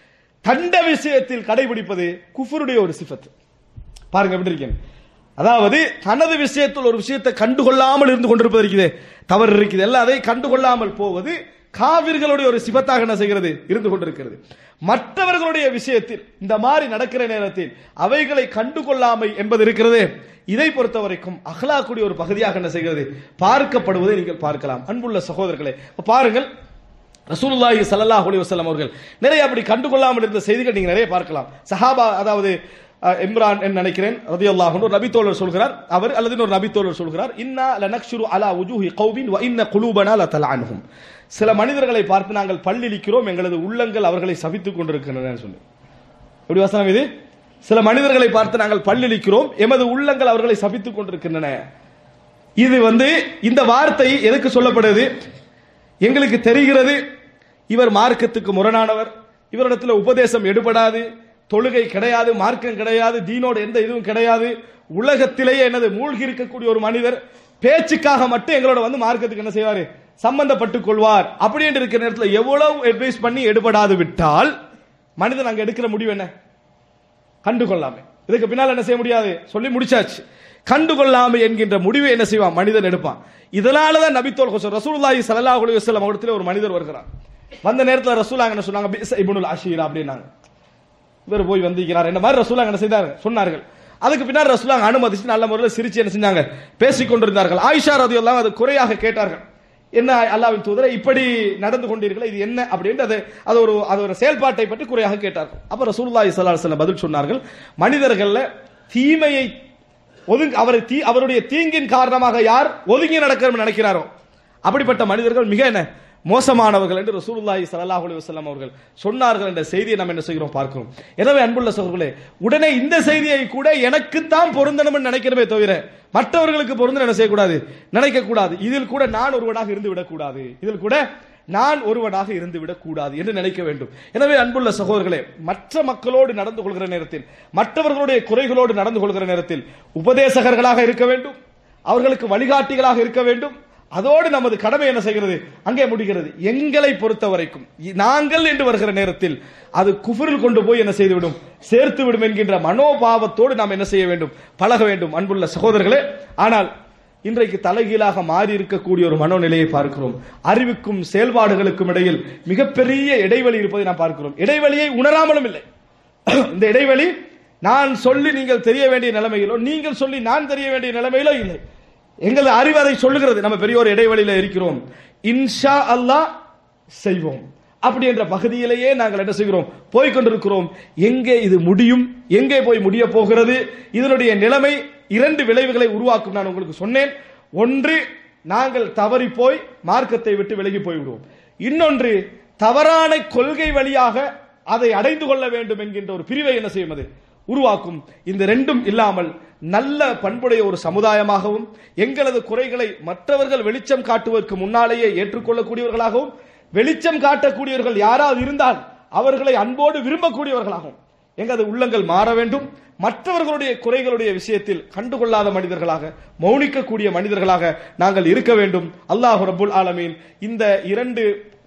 Speaker 2: தண்ட விஷயத்தில் கடைபிடிப்பது குஃபருடைய ஒரு சிஃபத். பாருங்க எப்படி இருக்கேன், அதாவது தனது விஷயத்தில் ஒரு விஷயத்தை கண்டுகொள்ளாமல் இருந்து கொண்டிருப்பது இருக்குது, தவறு இருக்குது, எல்லாம் அதை கண்டுகொள்ளாமல் போவது காவிர்களுடைய ஒரு சிபத்தாக என்ன செய்கிறது இருந்து கொண்டிருக்கிறது. மற்றவர்களுடைய விஷயத்தில் இந்த மாதிரி நடக்கிற நேரத்தில் அவைகளை கண்டுகொள்ளாமை என்பது இருக்கிறது, இதை பொறுத்த வரைக்கும் அஹ்லாக்குடைய ஒரு பகுதியாக என்ன செய்கிறது பார்க்கப்படுவதை நீங்கள் பார்க்கலாம். அன்புள்ள சகோதரர்களே, பாருங்கள், ரசூலுல்லாஹி ஸல்லல்லாஹு அலைஹி வஸல்லம் அவர்கள் நிறைய அப்படி கண்டுகொள்ளாமல் இருந்த செய்திகள் நீங்க நிறைய பார்க்கலாம். சஹாபா, அதாவது இம்ரான் என்று நினைக்கிறேன் ரலியல்லாஹு அன்ஹு, நபி தோழர் சொல்கிறார், அவர் அல்லது ஒரு நபி தோழர் சொல்கிறார், இன்னா லனக்ஷுரு அலா வுஜூஹி கௌமின் வ இன்ன குலூபனா லதலஅன்ஹும், சில மனிதர்களை பார்த்து நாங்கள் பல்லிழிக்கிறோம், எங்களது உள்ளங்கள் அவர்களை சபித்துக் கொண்டிருக்கின்றன சொல்லி. எப்படி வசனம் இது, சில மனிதர்களை பார்த்து நாங்கள் பல்லிழிக்கிறோம், எமது உள்ளங்கள் அவர்களை சபித்துக் கொண்டிருக்கின்றன. இது இந்த வார்த்தை எதுக்கு சொல்லப்படுது, எங்களுக்கு தெரிகிறது இவர் மார்க்கத்துக்கு முரணானவர், இவரிடத்தில் உபதேசம் எடுபடாது, தொழுகை கிடையாது, மார்க்கம் கிடையாது, தீனோடு எந்த இதுவும் கிடையாது, உலகத்திலேயே என்னது மூழ்கி இருக்கக்கூடிய ஒரு மனிதர், பேச்சுக்காக மட்டும் எங்களோட மார்க்கத்துக்கு என்ன செய்வாரு சம்பந்தப்பட்டுக் கொள்வார் அப்படி என்று இருக்கிற நேரத்தில் எவ்வளவு அட்வைஸ் பண்ணி எடுபடாது விட்டால் மனிதன் அங்க எடுக்கிற முடிவு என்ன, கண்டுகொள்ளாமை. இதுக்கு பின்னால் என்ன செய்ய முடியாது, சொல்லி முடிச்சாச்சு. கண்டுகொள்ளாமை என்கின்ற முடிவை என்ன செய்வான் மனிதன் எடுப்பான். இதனாலதான் நபி தோழர் ரசூலுல்லாஹி ஸல்லல்லாஹு அலைஹி வஸல்லம் அவர்களிடத்தில் ஒரு மனிதர் வருகிறார். வந்த நேரத்தில் ரசூலுல்லாஹ் என்ன சொன்னாங்க, பிஸ இப்னுல் அஷீரா அப்படின்னாங்க, இவர் போய் வந்திருக்கிறார் என்ன மாதிரி ரசூலுல்லாஹ் என்ன செய்தார்கள் சொன்னார்கள். அதுக்கு பின்னால் ரசூலுல்லாஹ் அனுமதிச்சு நல்ல முறையில் சிரிச்சு என்ன செஞ்சாங்க பேசிக் கொண்டிருந்தார்கள். ஆயிஷா ரலியல்லாஹு அது குறையாக கேட்டார்கள், என்ன அல்லாஹ்வின் தூதரே இப்படி நடந்து கொண்டீர்களே இது என்ன அப்படின்னு அது ஒரு செயல்பாட்டை பற்றி குறையாக கேட்டார்கள். அப்ப ரசூலுல்லாஹி ஸல்லல்லாஹு அலைஹி வஸல்லம் பதில் சொன்னார்கள், மனிதர்கள்ல தீமையை அவருடைய தீங்கின் காரணமாக யார் ஒதுங்கி நடக்க நினைக்கிறாரோ அப்படிப்பட்ட மனிதர்கள் மிக என்ன மோசமானவர்கள் என்று ரசூலுல்லாஹி ஸல்லல்லாஹு அலைஹி வஸல்லம் அவர்கள் சொன்னார்கள் என்ற செய்தியை நாம் என்ன செய்கிறோம் பார்க்கிறோம். எனவே அன்புள்ள சகோதரர்களே, உடனே இந்த செய்தியை கூட எனக்குத்தான் பொருந்தணும் என்று நினைக்கிறமே தவிர மற்றவர்களுக்கு பொருந்த என்ன செய்யக்கூடாது, நினைக்க கூடாது. இதில் கூட நான் ஒருவனாக இருந்து விடக்கூடாது, இதில் கூட நான் ஒருவனாக இருந்து விடக்கூடாது என்று நினைக்க வேண்டும். எனவே அன்புள்ள சகோதரர்களே, மற்ற மக்களோடு நடந்து கொள்கிற நேரத்தில், மற்றவர்களுடைய குறைகளோடு நடந்து கொள்கிற நேரத்தில் உபதேசகர்களாக இருக்க வேண்டும், அவர்களுக்கு வழிகாட்டிகளாக இருக்க வேண்டும். அதோடு நமது கடமை என்ன செய்கிறது, அங்கே முடிகிறது. எங்களை பொறுத்த வரைக்கும் நாங்கள் என்று வருகிற நேரத்தில் அது குஃப்ரில் கொண்டு போய் என்ன செய்துவிடும், சேர்த்து விடும் என்கின்ற மனோபாவத்தோடு நாம் என்ன செய்ய வேண்டும், பழக வேண்டும். அன்புள்ள சகோதரர்களே, ஆனால் இன்றைக்கு தலைகீழாக மாறி இருக்கக்கூடிய ஒரு மனோநிலையை பார்க்கிறோம். அறிவுக்கும் செயல்பாடுகளுக்கும் இடையில் மிகப்பெரிய இடைவெளி இருப்பதை நாம் பார்க்கிறோம். இடைவெளியை உணராமலும் இல்லை. இந்த இடைவெளி நான் சொல்லி நீங்கள் தெரிய வேண்டிய நிலைமையிலோ, நீங்கள் சொல்லி நான் தெரிய வேண்டிய நிலைமையிலோ இல்லை. எங்கள் அறிவு அதை சொல்லுகிறது. நம்ம பெரிய ஒரு இடைவெளியில இருக்கிறோம். இன்ஷா அல்லாஹ் செய்வோம் அப்படி என்ற பகுதியிலேயே நாங்கள் என்ன செய்கிறோம், போய்கொண்டிருக்கிறோம். எங்கே இது முடியும், எங்கே போய் முடிய போகிறது, இதனுடைய நிலைமை இரண்டு விளைவுகளை உருவாக்கும். நான் உங்களுக்கு சொன்னேன். ஒன்று, நாங்கள் தவறி போய் மார்க்கத்தை விட்டு விலகி போய்விடுவோம். இன்னொன்று, தவறான கொள்கை வழியாக அதை அடைந்து கொள்ள வேண்டும் என்கின்ற ஒரு பிரிவை என்ன செய்யும், அது உருவாக்கும். இந்த ரெண்டும் இல்லாமல் நல்ல பண்புடைய ஒரு சமுதாயமாகவும், எங்களது குறைகளை மற்றவர்கள் வெளிச்சம் காட்டுவதற்கு முன்னாலேயே ஏற்றுக்கொள்ளக்கூடியவர்களாகவும், வெளிச்சம் காட்டக்கூடியவர்கள் யாராவது இருந்தால் அவர்களை அன்போடு விரும்பக்கூடியவர்களாகவும் எங்களது உள்ளங்கள் மாற வேண்டும். மற்றவர்களுடைய குறைகளுடைய விஷயத்தில் கண்டுகொள்ளாத மனிதர்களாக, மௌனிக்கக்கூடிய மனிதர்களாக நாங்கள் இருக்க வேண்டும். அல்லாஹ் ரப்புல் ஆலமீன் இந்த இரண்டு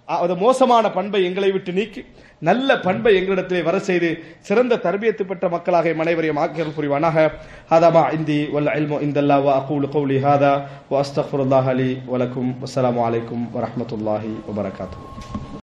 Speaker 2: மோசமான பண்பை எங்களை விட்டு நீக்கி நல்ல பண்பை எங்களிடத்திலே வர செய்து சிறந்த தர்பியத்து பெற்ற மக்களாக அனைவரையும் ஆக்கியல் புரிவானாக. ஹதா மா இந்தி வல் இல்மு இந்தல்லாஹ் வ அகூலு கௌலி ஹதா வ அஸ்தக்ஃபிருல்லாஹ லி வ லக்கும். அஸ்ஸலாமு அலைக்கும் வ ரஹ்மத்துல்லாஹி வ பரகாத்துஹு.